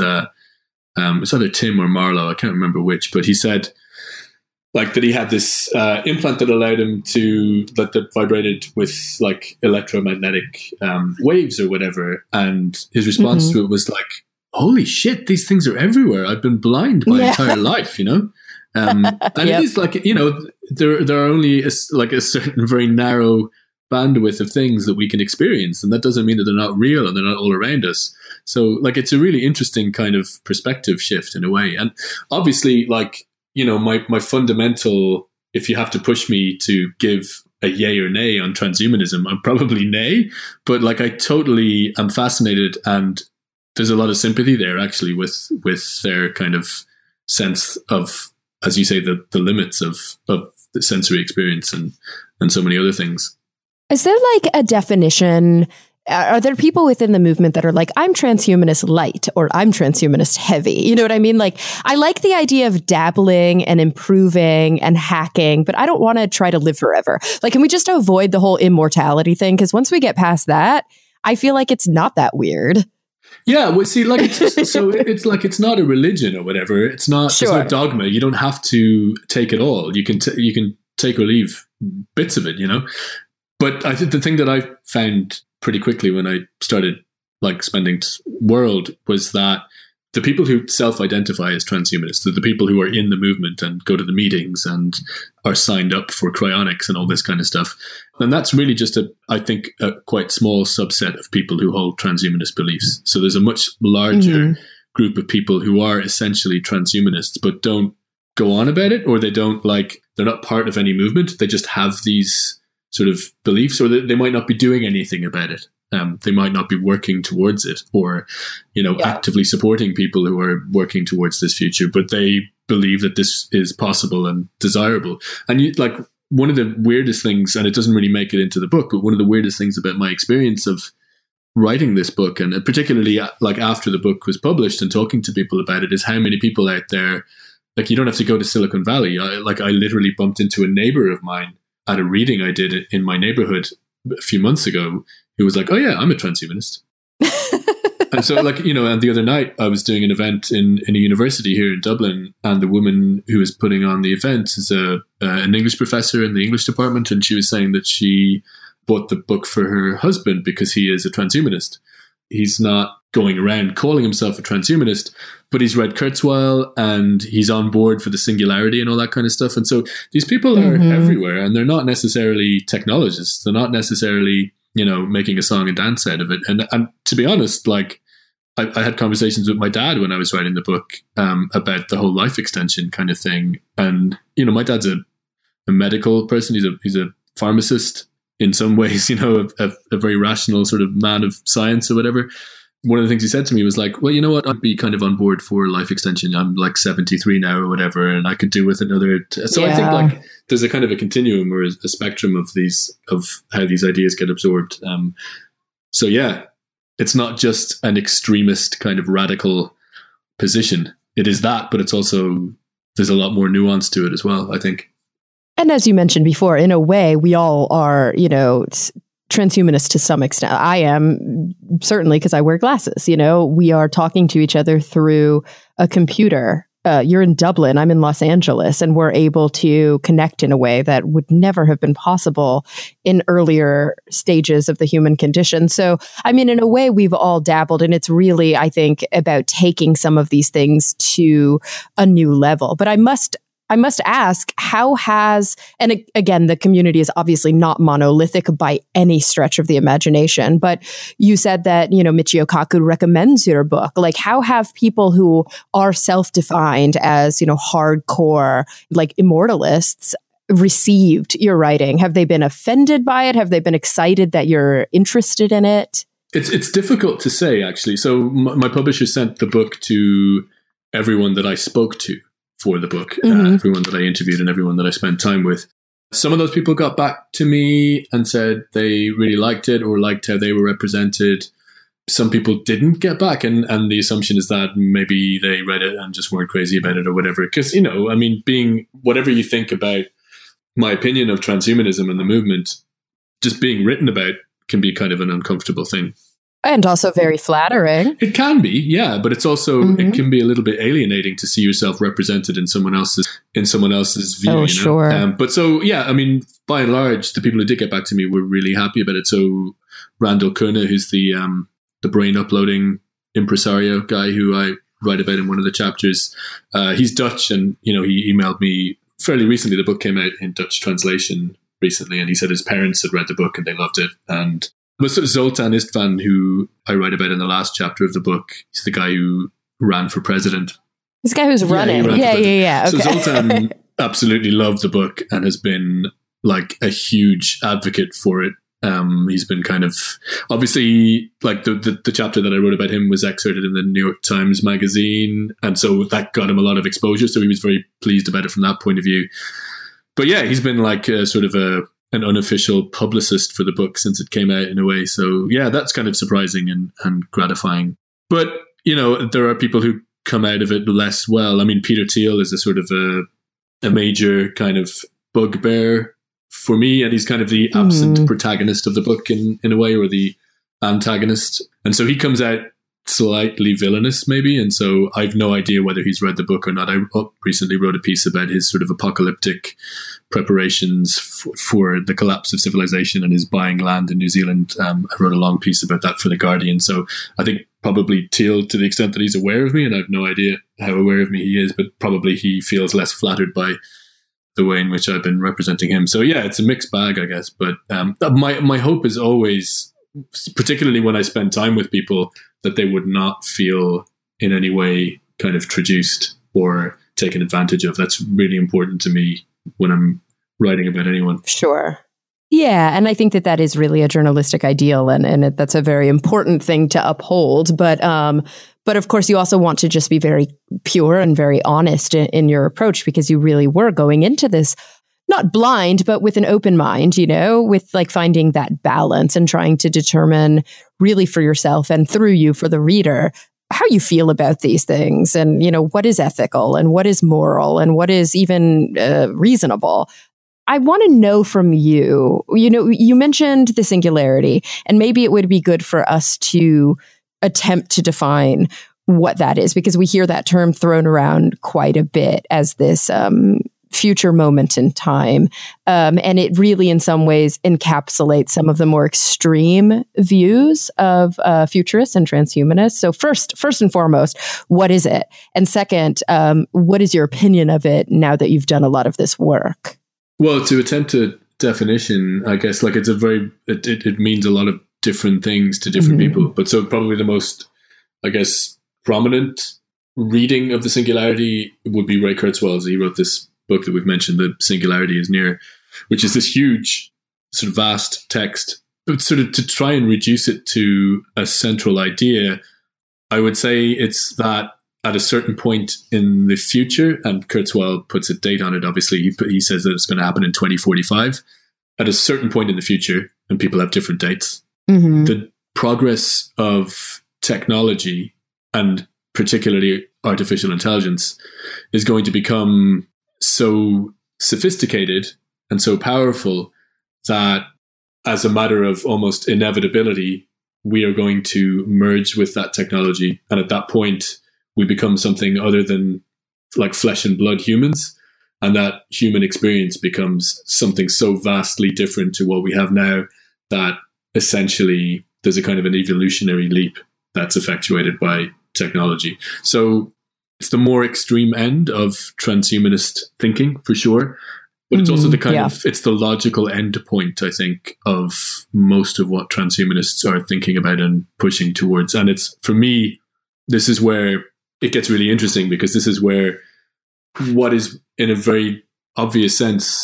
either Tim or Marlowe. I can't remember which, but he said, like that he had this implant that allowed him that vibrated with like electromagnetic waves or whatever. And his response to it was like, holy shit, these things are everywhere. I've been blind my entire life, you know? And it is like, you know, there are only a certain very narrow bandwidth of things that we can experience. And that doesn't mean that they're not real and they're not all around us. So like, it's a really interesting kind of perspective shift in a way. And obviously, like, you know, my fundamental, if you have to push me to give a yay or nay on transhumanism, I'm probably nay, but like I totally am fascinated, and there's a lot of sympathy there actually with their kind of sense of, as you say, the limits of the sensory experience and so many other things. Is there like a definition? Are there people within the movement that are like, I'm transhumanist light or I'm transhumanist heavy? You know what I mean? Like, I like the idea of dabbling and improving and hacking, but I don't want to try to live forever. Like, can we just avoid the whole immortality thing? Because once we get past that, I feel like it's not that weird. Yeah, well, see, like it's like it's not a religion or whatever. It's not. Sure. It's not dogma. You don't have to take it all. You can take or leave bits of it. You know. But I think the thing that I found pretty quickly when I started like spending world was that the people who self-identify as transhumanists, the people who are in the movement and go to the meetings and are signed up for cryonics and all this kind of stuff, and that's really just I think a quite small subset of people who hold transhumanist beliefs. So there's a much larger group of people who are essentially transhumanists but don't go on about it, or they're not part of any movement. They just have these sort of beliefs, or they might not be doing anything about it. They might not be working towards it, or, you know, actively supporting people who are working towards this future, but they believe that this is possible and desirable. And like one of the weirdest things, and it doesn't really make it into the book, but one of the weirdest things about my experience of writing this book, and particularly like after the book was published and talking to people about it, is how many people out there, like, you don't have to go to Silicon Valley. I literally bumped into a neighbor of mine at a reading I did in my neighborhood a few months ago, who was like, oh yeah, I'm a transhumanist. And so, like, you know, and the other night I was doing an event in a university here in Dublin, and the woman who was putting on the event is an English professor in the English department, and she was saying that she bought the book for her husband because he is a transhumanist. He's not going around calling himself a transhumanist, but he's read Kurzweil and he's on board for the singularity and all that kind of stuff. And so these people are everywhere, and they're not necessarily technologists. They're not necessarily, you know, making a song and dance out of it. And to be honest, like I had conversations with my dad when I was writing the book about the whole life extension kind of thing. And, you know, my dad's a medical person. He's a pharmacist in some ways, you know, a very rational sort of man of science or whatever. One of the things he said to me was like, well, you know what, I'd be kind of on board for life extension. I'm like 73 now or whatever, and I could do with another. So I think like there's a kind of a continuum or a spectrum of how these ideas get absorbed. So yeah, it's not just an extremist kind of radical position. It is that, but it's also, there's a lot more nuance to it as well, I think. And as you mentioned before, in a way, we all are, you know, transhumanists to some extent. I am, certainly, because I wear glasses. You know, we are talking to each other through a computer. You're in Dublin, I'm in Los Angeles, and we're able to connect in a way that would never have been possible in earlier stages of the human condition. So, I mean, in a way, we've all dabbled, and it's really, I think, about taking some of these things to a new level. But I must ask, how has, and again, the community is obviously not monolithic by any stretch of the imagination, but you said that, you know, Michio Kaku recommends your book. Like, how have people who are self-defined as, you know, hardcore, like immortalists, received your writing? Have they been offended by it? Have they been excited that you're interested in it? It's difficult to say, actually. So my publisher sent the book to everyone that I spoke to for the book, everyone that I interviewed and everyone that I spent time with. Some of those people got back to me and said they really liked it or liked how they were represented. Some people didn't get back, and the assumption is that maybe they read it and just weren't crazy about it or whatever. Because, being whatever you think about my opinion of transhumanism and the movement, just being written about can be kind of an uncomfortable thing. And also very flattering. It can be, yeah, but it's also it can be a little bit alienating to see yourself represented in someone else's view. Oh, sure. But so yeah, by and large, the people who did get back to me were really happy about it. So Randall Kuhne, who's the brain uploading impresario guy who I write about in one of the chapters, he's Dutch, and he emailed me fairly recently. The book came out in Dutch translation recently, and he said his parents had read the book and they loved it. But Zoltan Istvan, who I write about in the last chapter of the book, he's the guy who ran for president. This guy who's running. Yeah. Okay. So Zoltan absolutely loved the book and has been like a huge advocate for it. He's been kind of, obviously, like the chapter that I wrote about him was excerpted in the New York Times Magazine, and so that got him a lot of exposure. So he was very pleased about it from that point of view. But yeah, he's been like an unofficial publicist for the book since it came out in a way. So yeah, that's kind of surprising and gratifying. But, there are people who come out of it less well. Peter Thiel is a sort of a major kind of bugbear for me, and he's kind of the absent protagonist of the book in a way, or the antagonist. And so he comes out slightly villainous maybe, and so I've no idea whether he's read the book or not. I recently wrote a piece about his sort of apocalyptic preparations for the collapse of civilization and his buying land in New Zealand. I wrote a long piece about that for The Guardian. So I think probably Thiel, to the extent that he's aware of me, and I have no idea how aware of me he is, but probably he feels less flattered by the way in which I've been representing him. So yeah, it's a mixed bag, I guess. But my hope is always, particularly when I spend time with people, that they would not feel in any way kind of traduced or taken advantage of. That's really important to me when I'm writing about anyone. Sure. Yeah, and I think that is really a journalistic ideal, and that's a very important thing to uphold. But of course, you also want to just be very pure and very honest in your approach, because you really were going into this not blind, but with an open mind, with like finding that balance and trying to determine really for yourself and through you for the reader how you feel about these things, and what is ethical and what is moral and what is even reasonable. I want to know from you, you mentioned the singularity, and maybe it would be good for us to attempt to define what that is, because we hear that term thrown around quite a bit as this future moment in time. And it really, in some ways, encapsulates some of the more extreme views of futurists and transhumanists. So first and foremost, what is it? And second, what is your opinion of it now that you've done a lot of this work? Well, to attempt a definition, I guess, like it means a lot of different things to different people. But so probably the most, I guess, prominent reading of the singularity would be Ray Kurzweil's. He wrote this book that we've mentioned, The Singularity is Near, which is this huge sort of vast text. But sort of to try and reduce it to a central idea, I would say it's that at a certain point in the future, and Kurzweil puts a date on it, obviously, he says that it's going to happen in 2045. At a certain point in the future, and people have different dates, the progress of technology, and particularly artificial intelligence, is going to become so sophisticated and so powerful that as a matter of almost inevitability, we are going to merge with that technology. And at that point, we become something other than like flesh and blood humans. And that human experience becomes something so vastly different to what we have now that essentially there's a kind of an evolutionary leap that's effectuated by technology. So it's the more extreme end of transhumanist thinking, for sure. But it's also the kind of, it's the logical end point, I think, of most of what transhumanists are thinking about and pushing towards. And it's, for me, this is where it gets really interesting, because this is where what is, in a very obvious sense,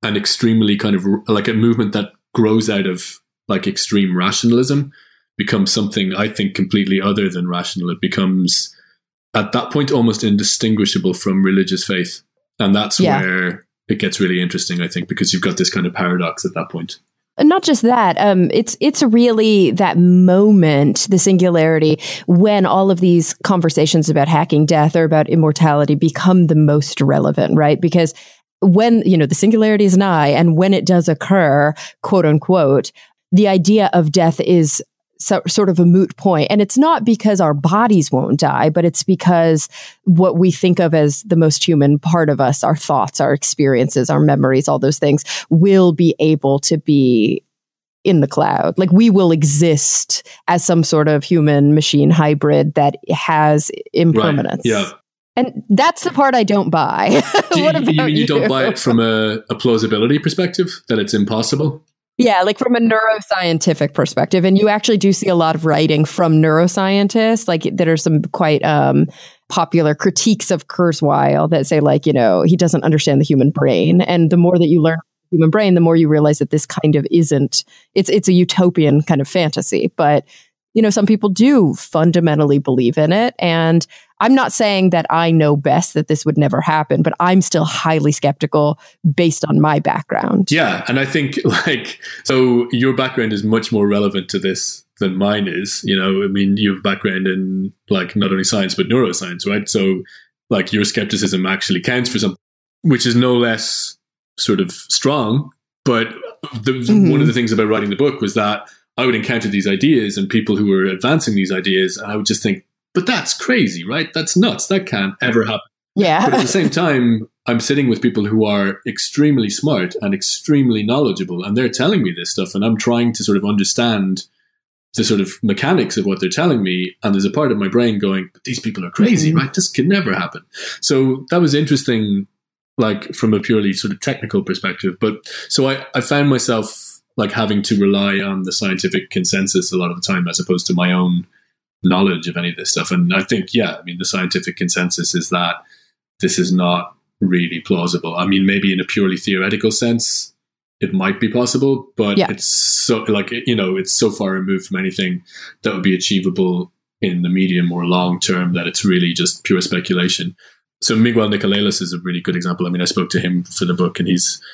an extremely kind of like a movement that grows out of like extreme rationalism becomes something I think completely other than rational. It becomes at that point almost indistinguishable from religious faith. And that's where it gets really interesting, I think, because you've got this kind of paradox at that point. And not just that, it's really that moment, the singularity, when all of these conversations about hacking death or about immortality become the most relevant, right? Because when, the singularity is nigh, and when it does occur, quote unquote, the idea of death is sort of a moot point. And it's not because our bodies won't die, but it's because what we think of as the most human part of us, our thoughts, our experiences, our memories, all those things will be able to be in the cloud. Like we will exist as some sort of human machine hybrid that has impermanence. Right. Yeah. And that's the part I don't buy. What about you don't buy it from a plausibility perspective, that it's impossible? Yeah, like from a neuroscientific perspective. And you actually do see a lot of writing from neuroscientists, like there are some quite popular critiques of Kurzweil that say like, he doesn't understand the human brain. And the more that you learn the human brain, the more you realize that this kind of isn't, it's a utopian kind of fantasy. But, some people do fundamentally believe in it. And I'm not saying that I know best that this would never happen, but I'm still highly skeptical based on my background. Yeah. And I think so your background is much more relevant to this than mine is. You have a background in like not only science, but neuroscience, right? So like your skepticism actually counts for something, which is no less sort of strong. But one of the things about writing the book was that I would encounter these ideas and people who were advancing these ideas, and I would just think, but that's crazy, right? That's nuts. That can't ever happen. Yeah. But at the same time, I'm sitting with people who are extremely smart and extremely knowledgeable, and they're telling me this stuff, and I'm trying to sort of understand the sort of mechanics of what they're telling me. And there's a part of my brain going, but these people are crazy, right? This can never happen. So that was interesting, like from a purely sort of technical perspective. But so I found myself like having to rely on the scientific consensus a lot of the time, as opposed to my own knowledge of any of this stuff. And I think, the scientific consensus is that this is not really plausible. I mean, maybe in a purely theoretical sense, it might be possible, but it's so it's so far removed from anything that would be achievable in the medium or long term that it's really just pure speculation. So Miguel Nicolelis is a really good example. I mean, I spoke to him for the book, and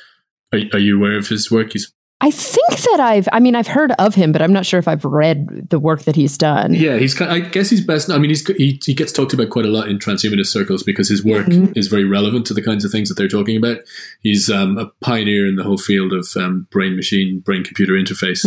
are you aware of his work? I think that I've heard of him, but I'm not sure if I've read the work that he's done. Yeah, I guess he's best. I mean, he gets talked about quite a lot in transhumanist circles because his work is very relevant to the kinds of things that they're talking about. He's a pioneer in the whole field of brain-computer interface.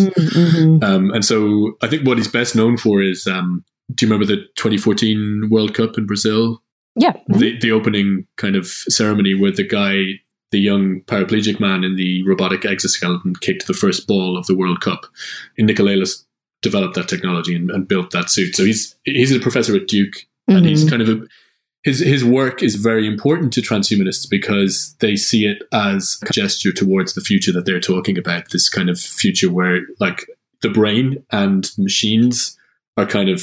And so I think what he's best known for is, do you remember the 2014 World Cup in Brazil? Yeah. The opening kind of ceremony where the young paraplegic man in the robotic exoskeleton kicked the first ball of the World Cup. And Nicolelis developed that technology and built that suit. So he's a professor at Duke, and he's kind of his work is very important to transhumanists because they see it as a gesture towards the future that they're talking about. This kind of future where like the brain and machines are kind of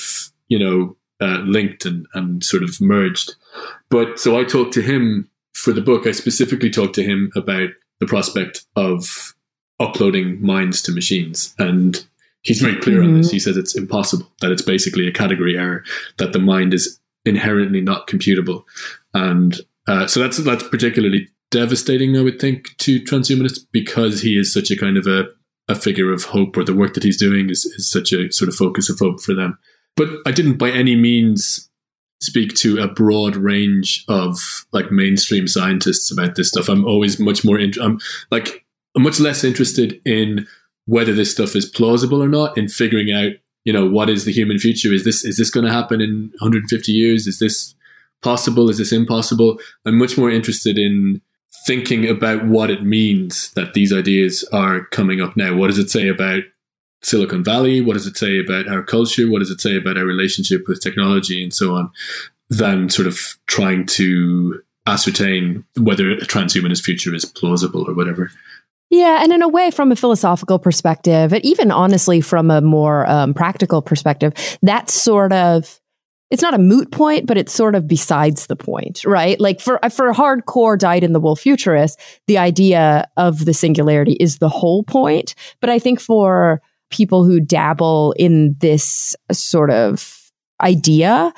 linked and sort of merged. But so I talked to him. For the book, I specifically talked to him about the prospect of uploading minds to machines. And he's very clear on this. He says it's impossible, that it's basically a category error, that the mind is inherently not computable. And so that's particularly devastating, I would think, to transhumanists, because he is such a kind of a figure of hope, or the work that he's doing is such a sort of focus of hope for them. But I didn't by any means speak to a broad range of like mainstream scientists about this stuff. I'm always much more I'm much less interested in whether this stuff is plausible or not, in figuring out, what is the human future? Is this going to happen in 150 years? Is this possible? Is this impossible? I'm much more interested in thinking about what it means that these ideas are coming up now. What does it say about Silicon Valley? What does it say about our culture? What does it say about our relationship with technology and so on, than sort of trying to ascertain whether a transhumanist future is plausible or whatever. Yeah, and in a way, from a philosophical perspective, and even honestly from a more practical perspective, that sort of it's not a moot point, but it's sort of besides the point, right? Like for hardcore dyed-in-the-wool futurists, the idea of the singularity is the whole point. But I think for people who dabble in this sort of idea,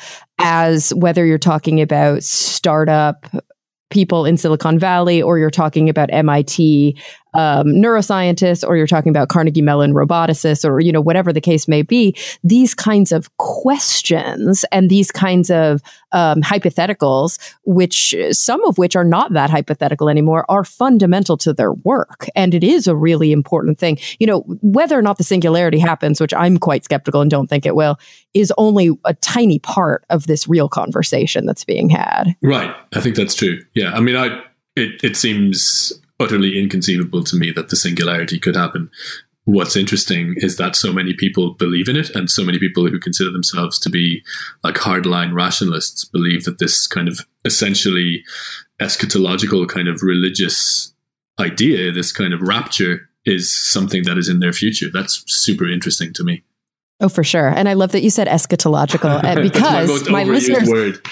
as whether you're talking about startup people in Silicon Valley, or you're talking about MIT neuroscientists, or you're talking about Carnegie Mellon roboticists, or, you know, whatever the case may be, these kinds of questions and these kinds of hypotheticals, which some of which are not that hypothetical anymore, are fundamental to their work. And it is a really important thing. You know, whether or not the singularity happens, which I'm quite skeptical and don't think it will, is only a tiny part of this real conversation that's being had. Right. I think that's true. Yeah. I mean, it seems utterly inconceivable to me that the singularity could happen. What's interesting is that so many people believe in it, and so many people who consider themselves to be like hardline rationalists believe that this kind of essentially eschatological kind of religious idea, this kind of rapture, is something that is in their future. That's super interesting to me. Oh, for sure. And I love that you said eschatological because my listeners,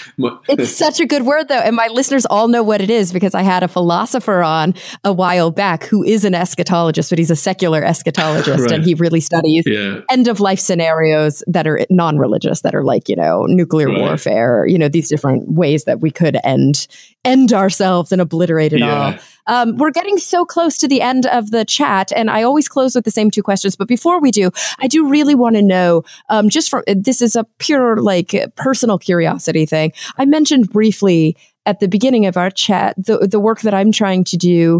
it's such a good word though. And my listeners all know what it is because I had a philosopher on a while back who is an eschatologist, but he's a secular eschatologist. Right. And he really studies end of life scenarios that are non-religious, that are like, you know, nuclear warfare, you know, these different ways that we could end ourselves and obliterate it all. We're getting so close to the end of the chat, and I always close with the same two questions. But before we do, I do really want to know, just from this is a pure like personal curiosity thing. I mentioned briefly at the beginning of our chat the work that I'm trying to do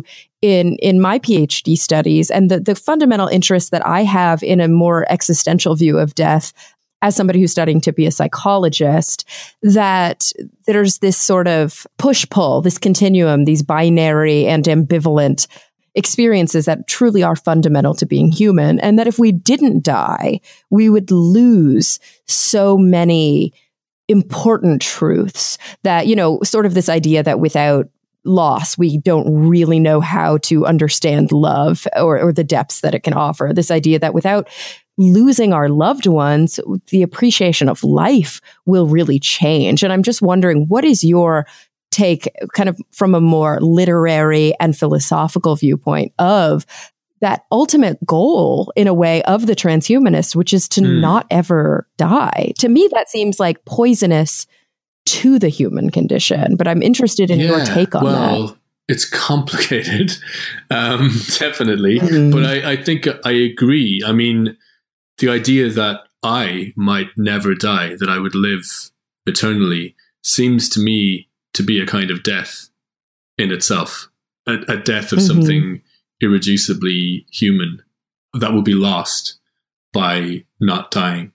in my PhD studies, and the fundamental interest that I have in a more existential view of death. As somebody who's studying to be a psychologist, that there's this sort of push-pull, this continuum, these binary and ambivalent experiences that truly are fundamental to being human. And that if we didn't die, we would lose so many important truths that, you know, sort of this idea that without loss, we don't really know how to understand love or the depths that it can offer. This idea that without losing our loved ones, the appreciation of life will really change. And I'm just wondering, what is your take kind of from a more literary and philosophical viewpoint of that ultimate goal in a way of the transhumanists, which is to not ever die? To me, that seems like poisonous to the human condition, but I'm interested in your take on that. It's complicated, definitely. But I think I agree. I mean, the idea that I might never die, that I would live eternally, seems to me to be a kind of death in itself, a death of something irreducibly human that will be lost by not dying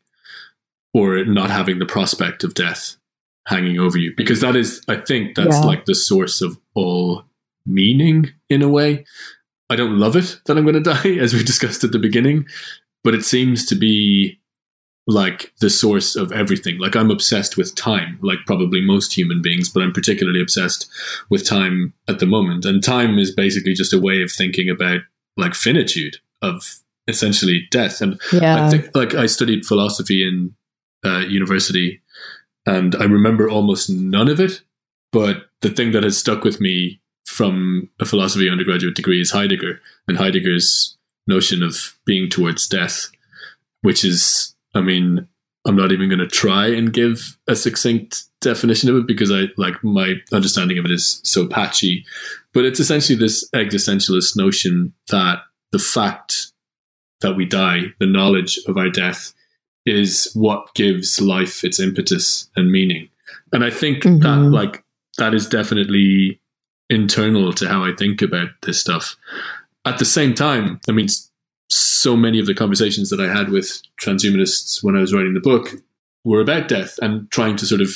or not having the prospect of death hanging over you. Because that is, I think that's like the source of all meaning in a way. I don't love it that I'm going to die, as we discussed at the beginning. But it seems to be like the source of everything. Like I'm obsessed with time, like probably most human beings, but I'm particularly obsessed with time at the moment. And time is basically just a way of thinking about like finitude, of essentially death. And I think like I studied philosophy in university, and I remember almost none of it. But the thing that has stuck with me from a philosophy undergraduate degree is Heidegger, and Heidegger's notion of being towards death, which is, I mean, I'm not even going to try and give a succinct definition of it because my understanding of it is so patchy, but it's essentially this existentialist notion that the fact that we die, the knowledge of our death, is what gives life its impetus and meaning. And I think that is definitely internal to how I think about this stuff. At the same time, I mean, so many of the conversations that I had with transhumanists when I was writing the book were about death and trying to sort of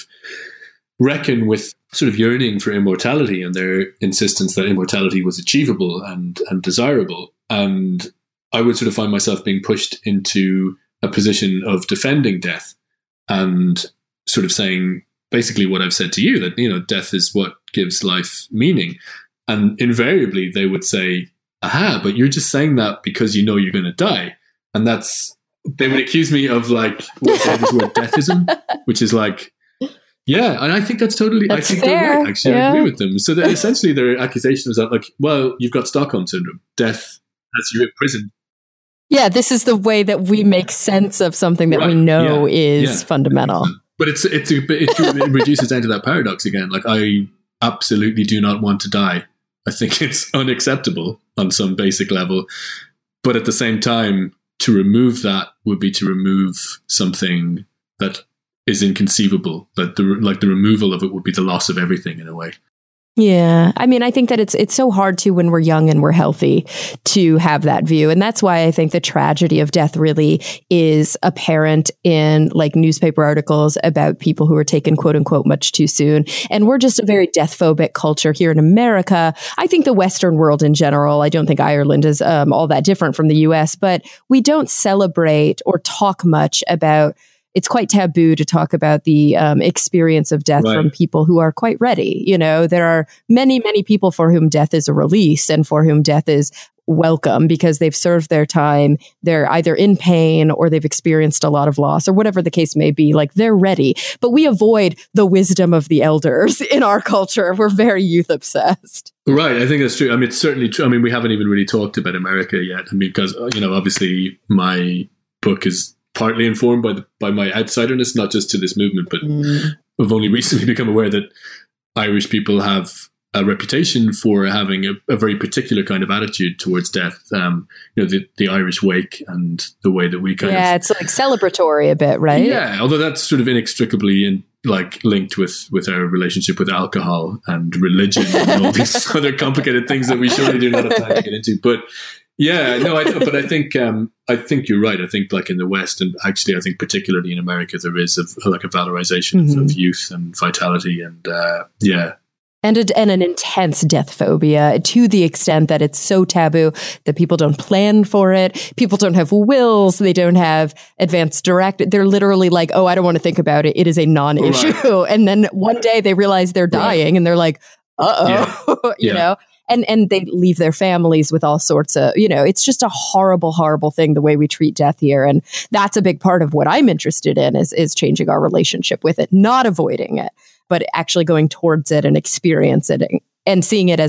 reckon with sort of yearning for immortality and their insistence that immortality was achievable and desirable. And I would sort of find myself being pushed into a position of defending death and sort of saying basically what I've said to you, that, you know, death is what gives life meaning. And invariably they would say, aha, but you're just saying that because you know you're going to die. And they would accuse me of like, what they call deathism, which is like, Yeah, and I think that's totally. That's I think fair. they're right. Actually, Yeah. I agree with them. So essentially, their accusation was that, like, well, you've got Stockholm syndrome. Death has you imprisoned. Yeah, this is the way that we make sense of something that we know is fundamental. But it reduces down to that paradox again. Like, I absolutely do not want to die. I think it's unacceptable on some basic level. But at the same time, to remove that would be to remove something that is inconceivable. That the removal of it would be the loss of everything in a way. Yeah. I mean, I think that it's so hard to, when we're young and we're healthy, to have that view. And that's why I think the tragedy of death really is apparent in like newspaper articles about people who are taken, quote unquote, much too soon. And we're just a very death phobic culture here in America. I think the Western world in general, I don't think Ireland is all that different from the US, but we don't celebrate or talk much about. It's quite taboo to talk about the experience of death from people who are quite ready. You know, there are many, many people for whom death is a release and for whom death is welcome because they've served their time. They're either in pain or they've experienced a lot of loss or whatever the case may be. Like, they're ready. But we avoid the wisdom of the elders in our culture. We're very youth obsessed. Right. I think that's true. I mean, it's certainly true. I mean, we haven't even really talked about America yet. I mean, because, you know, obviously my book is partly informed by my outsiderness, not just to this movement, but I've only recently become aware that Irish people have a reputation for having a very particular kind of attitude towards death. You know, the Irish wake and the way that we kind of... Yeah, it's like celebratory a bit, right? Yeah, although that's sort of inextricably linked with our relationship with alcohol and religion and all these other complicated things that we surely do not have time to get into. But yeah, no, but I think you're right. I think like in the West, and actually I think particularly in America, there is a valorization of youth and vitality, and and an intense death phobia to the extent that it's so taboo that people don't plan for it. People don't have wills. They don't have advance direct. They're literally like, oh, I don't want to think about it. It is a non-issue. Right. And then one day they realize they're dying, and they're like, you know. And they leave their families with all sorts of, you know, it's just a horrible, horrible thing, the way we treat death here. And that's a big part of what I'm interested in is changing our relationship with it, not avoiding it, but actually going towards it and experiencing it and seeing it as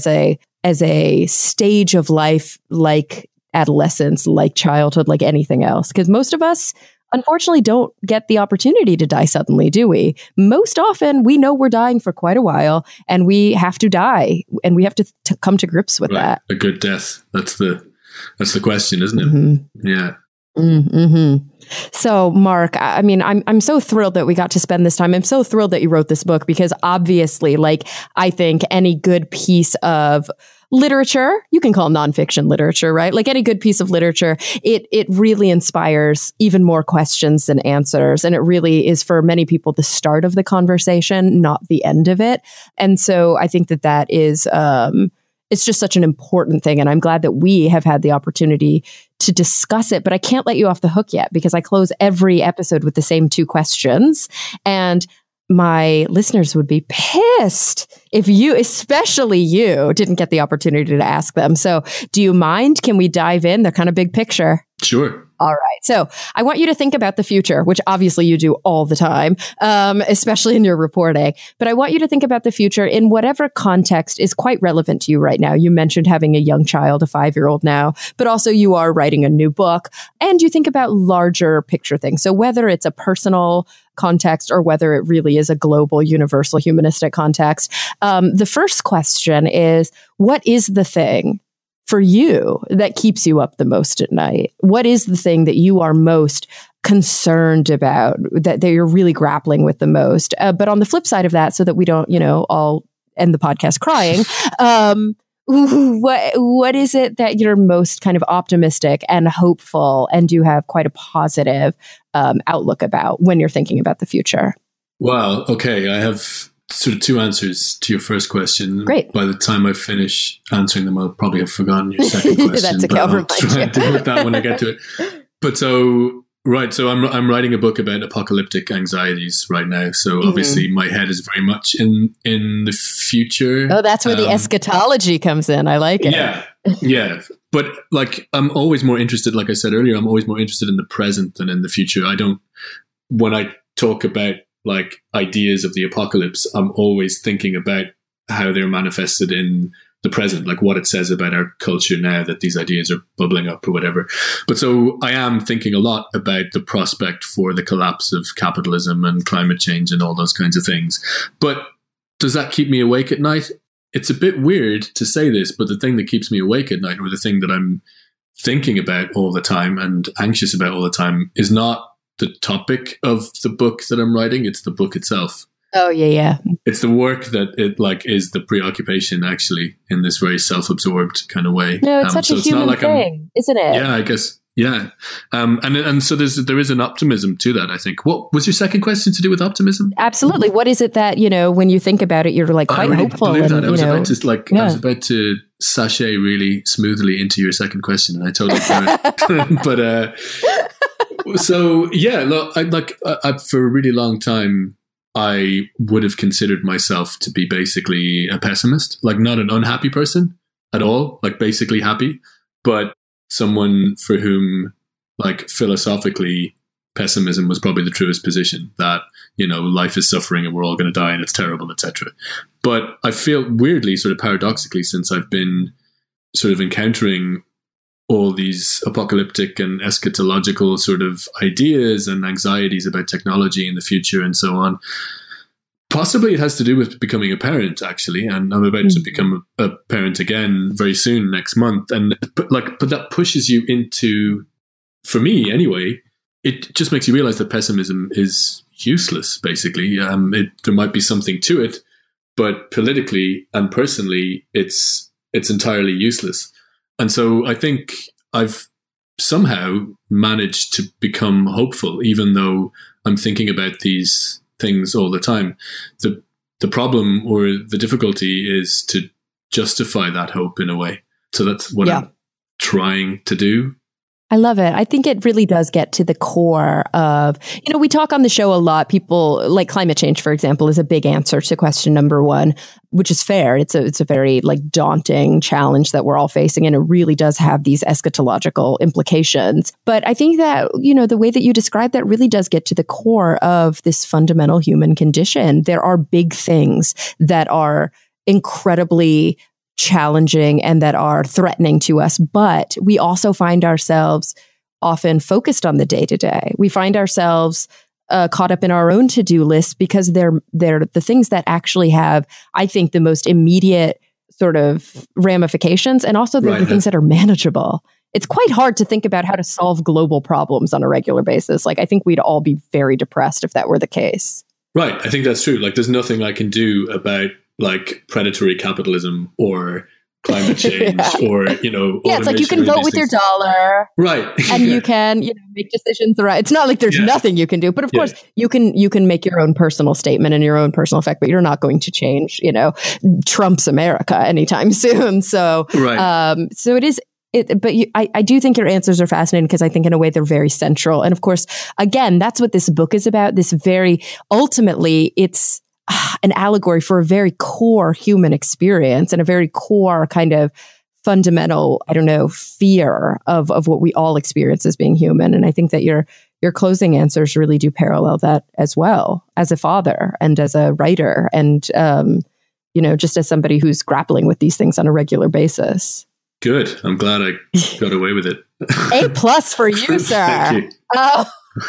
a stage of life, like adolescence, like childhood, like anything else. Because most of us, unfortunately, don't get the opportunity to die suddenly, do we? Most often, we know we're dying for quite a while, and we have to die, and we have to come to grips with that. A good death. That's the question, isn't it? Yeah. Mm-hmm. So, Mark, I mean, I'm so thrilled that we got to spend this time. I'm so thrilled that you wrote this book because obviously, like, I think any good piece of literature, you can call nonfiction literature, right? Like any good piece of literature, it really inspires even more questions than answers. And it really is for many people the start of the conversation, not the end of it. And so I think that is, it's just such an important thing. And I'm glad that we have had the opportunity to discuss it, but I can't let you off the hook yet because I close every episode with the same two questions. And my listeners would be pissed if you, especially you, didn't get the opportunity to ask them. So do you mind? Can we dive in? They're kind of big picture. Sure. All right. So I want you to think about the future, which obviously you do all the time, especially in your reporting. But I want you to think about the future in whatever context is quite relevant to you right now. You mentioned having a young child, a 5-year-old now, but also you are writing a new book and you think about larger picture things. So whether it's a personal context or whether it really is a global, universal, humanistic context. The first question is, what is the thing for you that keeps you up the most at night? What is the thing that you are most concerned about, that you're really grappling with the most? But on the flip side of that, so that we don't, all end the podcast crying, what is it that you're most kind of optimistic and hopeful and do have quite a positive outlook about when you're thinking about the future? Well, okay. I have sort of two answers to your first question. Great. By the time I finish answering them, I'll probably have forgotten your second question. That's okay. I'll try and deal with that when I get to it. But so I'm writing a book about apocalyptic anxieties right now. So obviously my head is very much in the future. Oh, that's where the eschatology comes in. I like it. Yeah. But like, I'm always more interested, like I said earlier, I'm always more interested in the present than in the future. When I talk about like ideas of the apocalypse, I'm always thinking about how they're manifested in the present, like what it says about our culture now that these ideas are bubbling up or whatever. But so I am thinking a lot about the prospect for the collapse of capitalism and climate change and all those kinds of things. But does that keep me awake at night? It's a bit weird to say this, but the thing that keeps me awake at night, or the thing that I'm thinking about all the time and anxious about all the time, is not the topic of the book that I'm writing. It's the book itself. Oh, yeah. It's the work that it like is the preoccupation, actually, in this very self-absorbed kind of way. No, it's such a human thing, isn't it? Yeah, I guess. Yeah. And so there is an optimism to that, I think. What was your second question to do with optimism? Absolutely. What is it that, when you think about it, you're like quite hopeful? I was about to sashay really smoothly into your second question, and I totally blew it. But so yeah, look, I for a really long time, I would have considered myself to be basically a pessimist, like not an unhappy person at all, like basically happy, but someone for whom, like, philosophically, pessimism was probably the truest position, that, life is suffering and we're all going to die and it's terrible, etc. But I feel weirdly, sort of paradoxically, since I've been sort of encountering all these apocalyptic and eschatological sort of ideas and anxieties about technology in the future and so on. Possibly it has to do with becoming a parent, actually, and I'm about to become a parent again very soon, next month. But that pushes you into, for me anyway, it just makes you realize that pessimism is useless, basically. There might be something to it, but politically and personally, it's entirely useless. And so I think I've somehow managed to become hopeful, even though I'm thinking about these things all the time. The problem or the difficulty is to justify that hope in a way. So that's what I'm trying to do. I love it. I think it really does get to the core of, we talk on the show a lot. People like climate change, for example, is a big answer to question number one, which is fair. It's a very daunting challenge that we're all facing. And it really does have these eschatological implications. But I think that, the way that you describe that really does get to the core of this fundamental human condition. There are big things that are incredibly challenging and that are threatening to us, but we also find ourselves often focused on the day-to-day. We find ourselves caught up in our own to-do list because they're the things that actually have, I think, the most immediate sort of ramifications, and also they're the things that are manageable. It's quite hard to think about how to solve global problems on a regular basis. I think we'd all be very depressed if that were the case. Right. I think that's true. There's nothing I can do about predatory capitalism or climate change or, it's like you can vote with your dollar. Right. And you can, make decisions right. It's not like there's nothing you can do, but of course you can make your own personal statement and your own personal effect, but you're not going to change, Trump's America anytime soon. So, so it is. I do think your answers are fascinating because I think in a way they're very central. And of course, again, that's what this book is about. Ultimately, it's an allegory for a very core human experience and a very core kind of fundamental, fear of what we all experience as being human. And I think that your closing answers really do parallel that as well, as a father and as a writer and, just as somebody who's grappling with these things on a regular basis. Good. I'm glad I got away with it. A+ for you, sir. Thank you.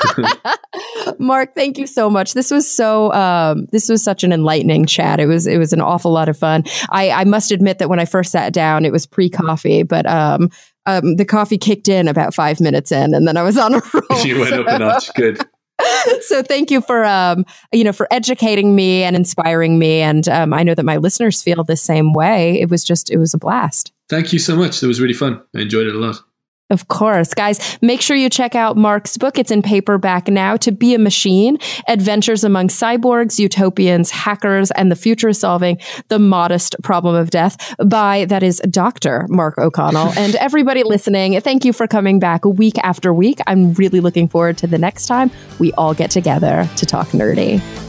Mark, thank you so much. This was such an enlightening chat. It was an awful lot of fun. I must admit that when I first sat down, it was pre-coffee, but the coffee kicked in about 5 minutes in, and then I was on a roll. You went up a notch. Good. So thank you for for educating me and inspiring me, and I know that my listeners feel the same way. It was a blast. Thank you so much. It was really fun. I enjoyed it a lot. Of course. Guys, make sure you check out Mark's book. It's in paperback now, To Be a Machine, Adventures Among Cyborgs, Utopians, Hackers, and the Future of Solving the Modest Problem of Death by, that is, Dr. Mark O'Connell. And everybody listening, thank you for coming back week after week. I'm really looking forward to the next time we all get together to talk nerdy.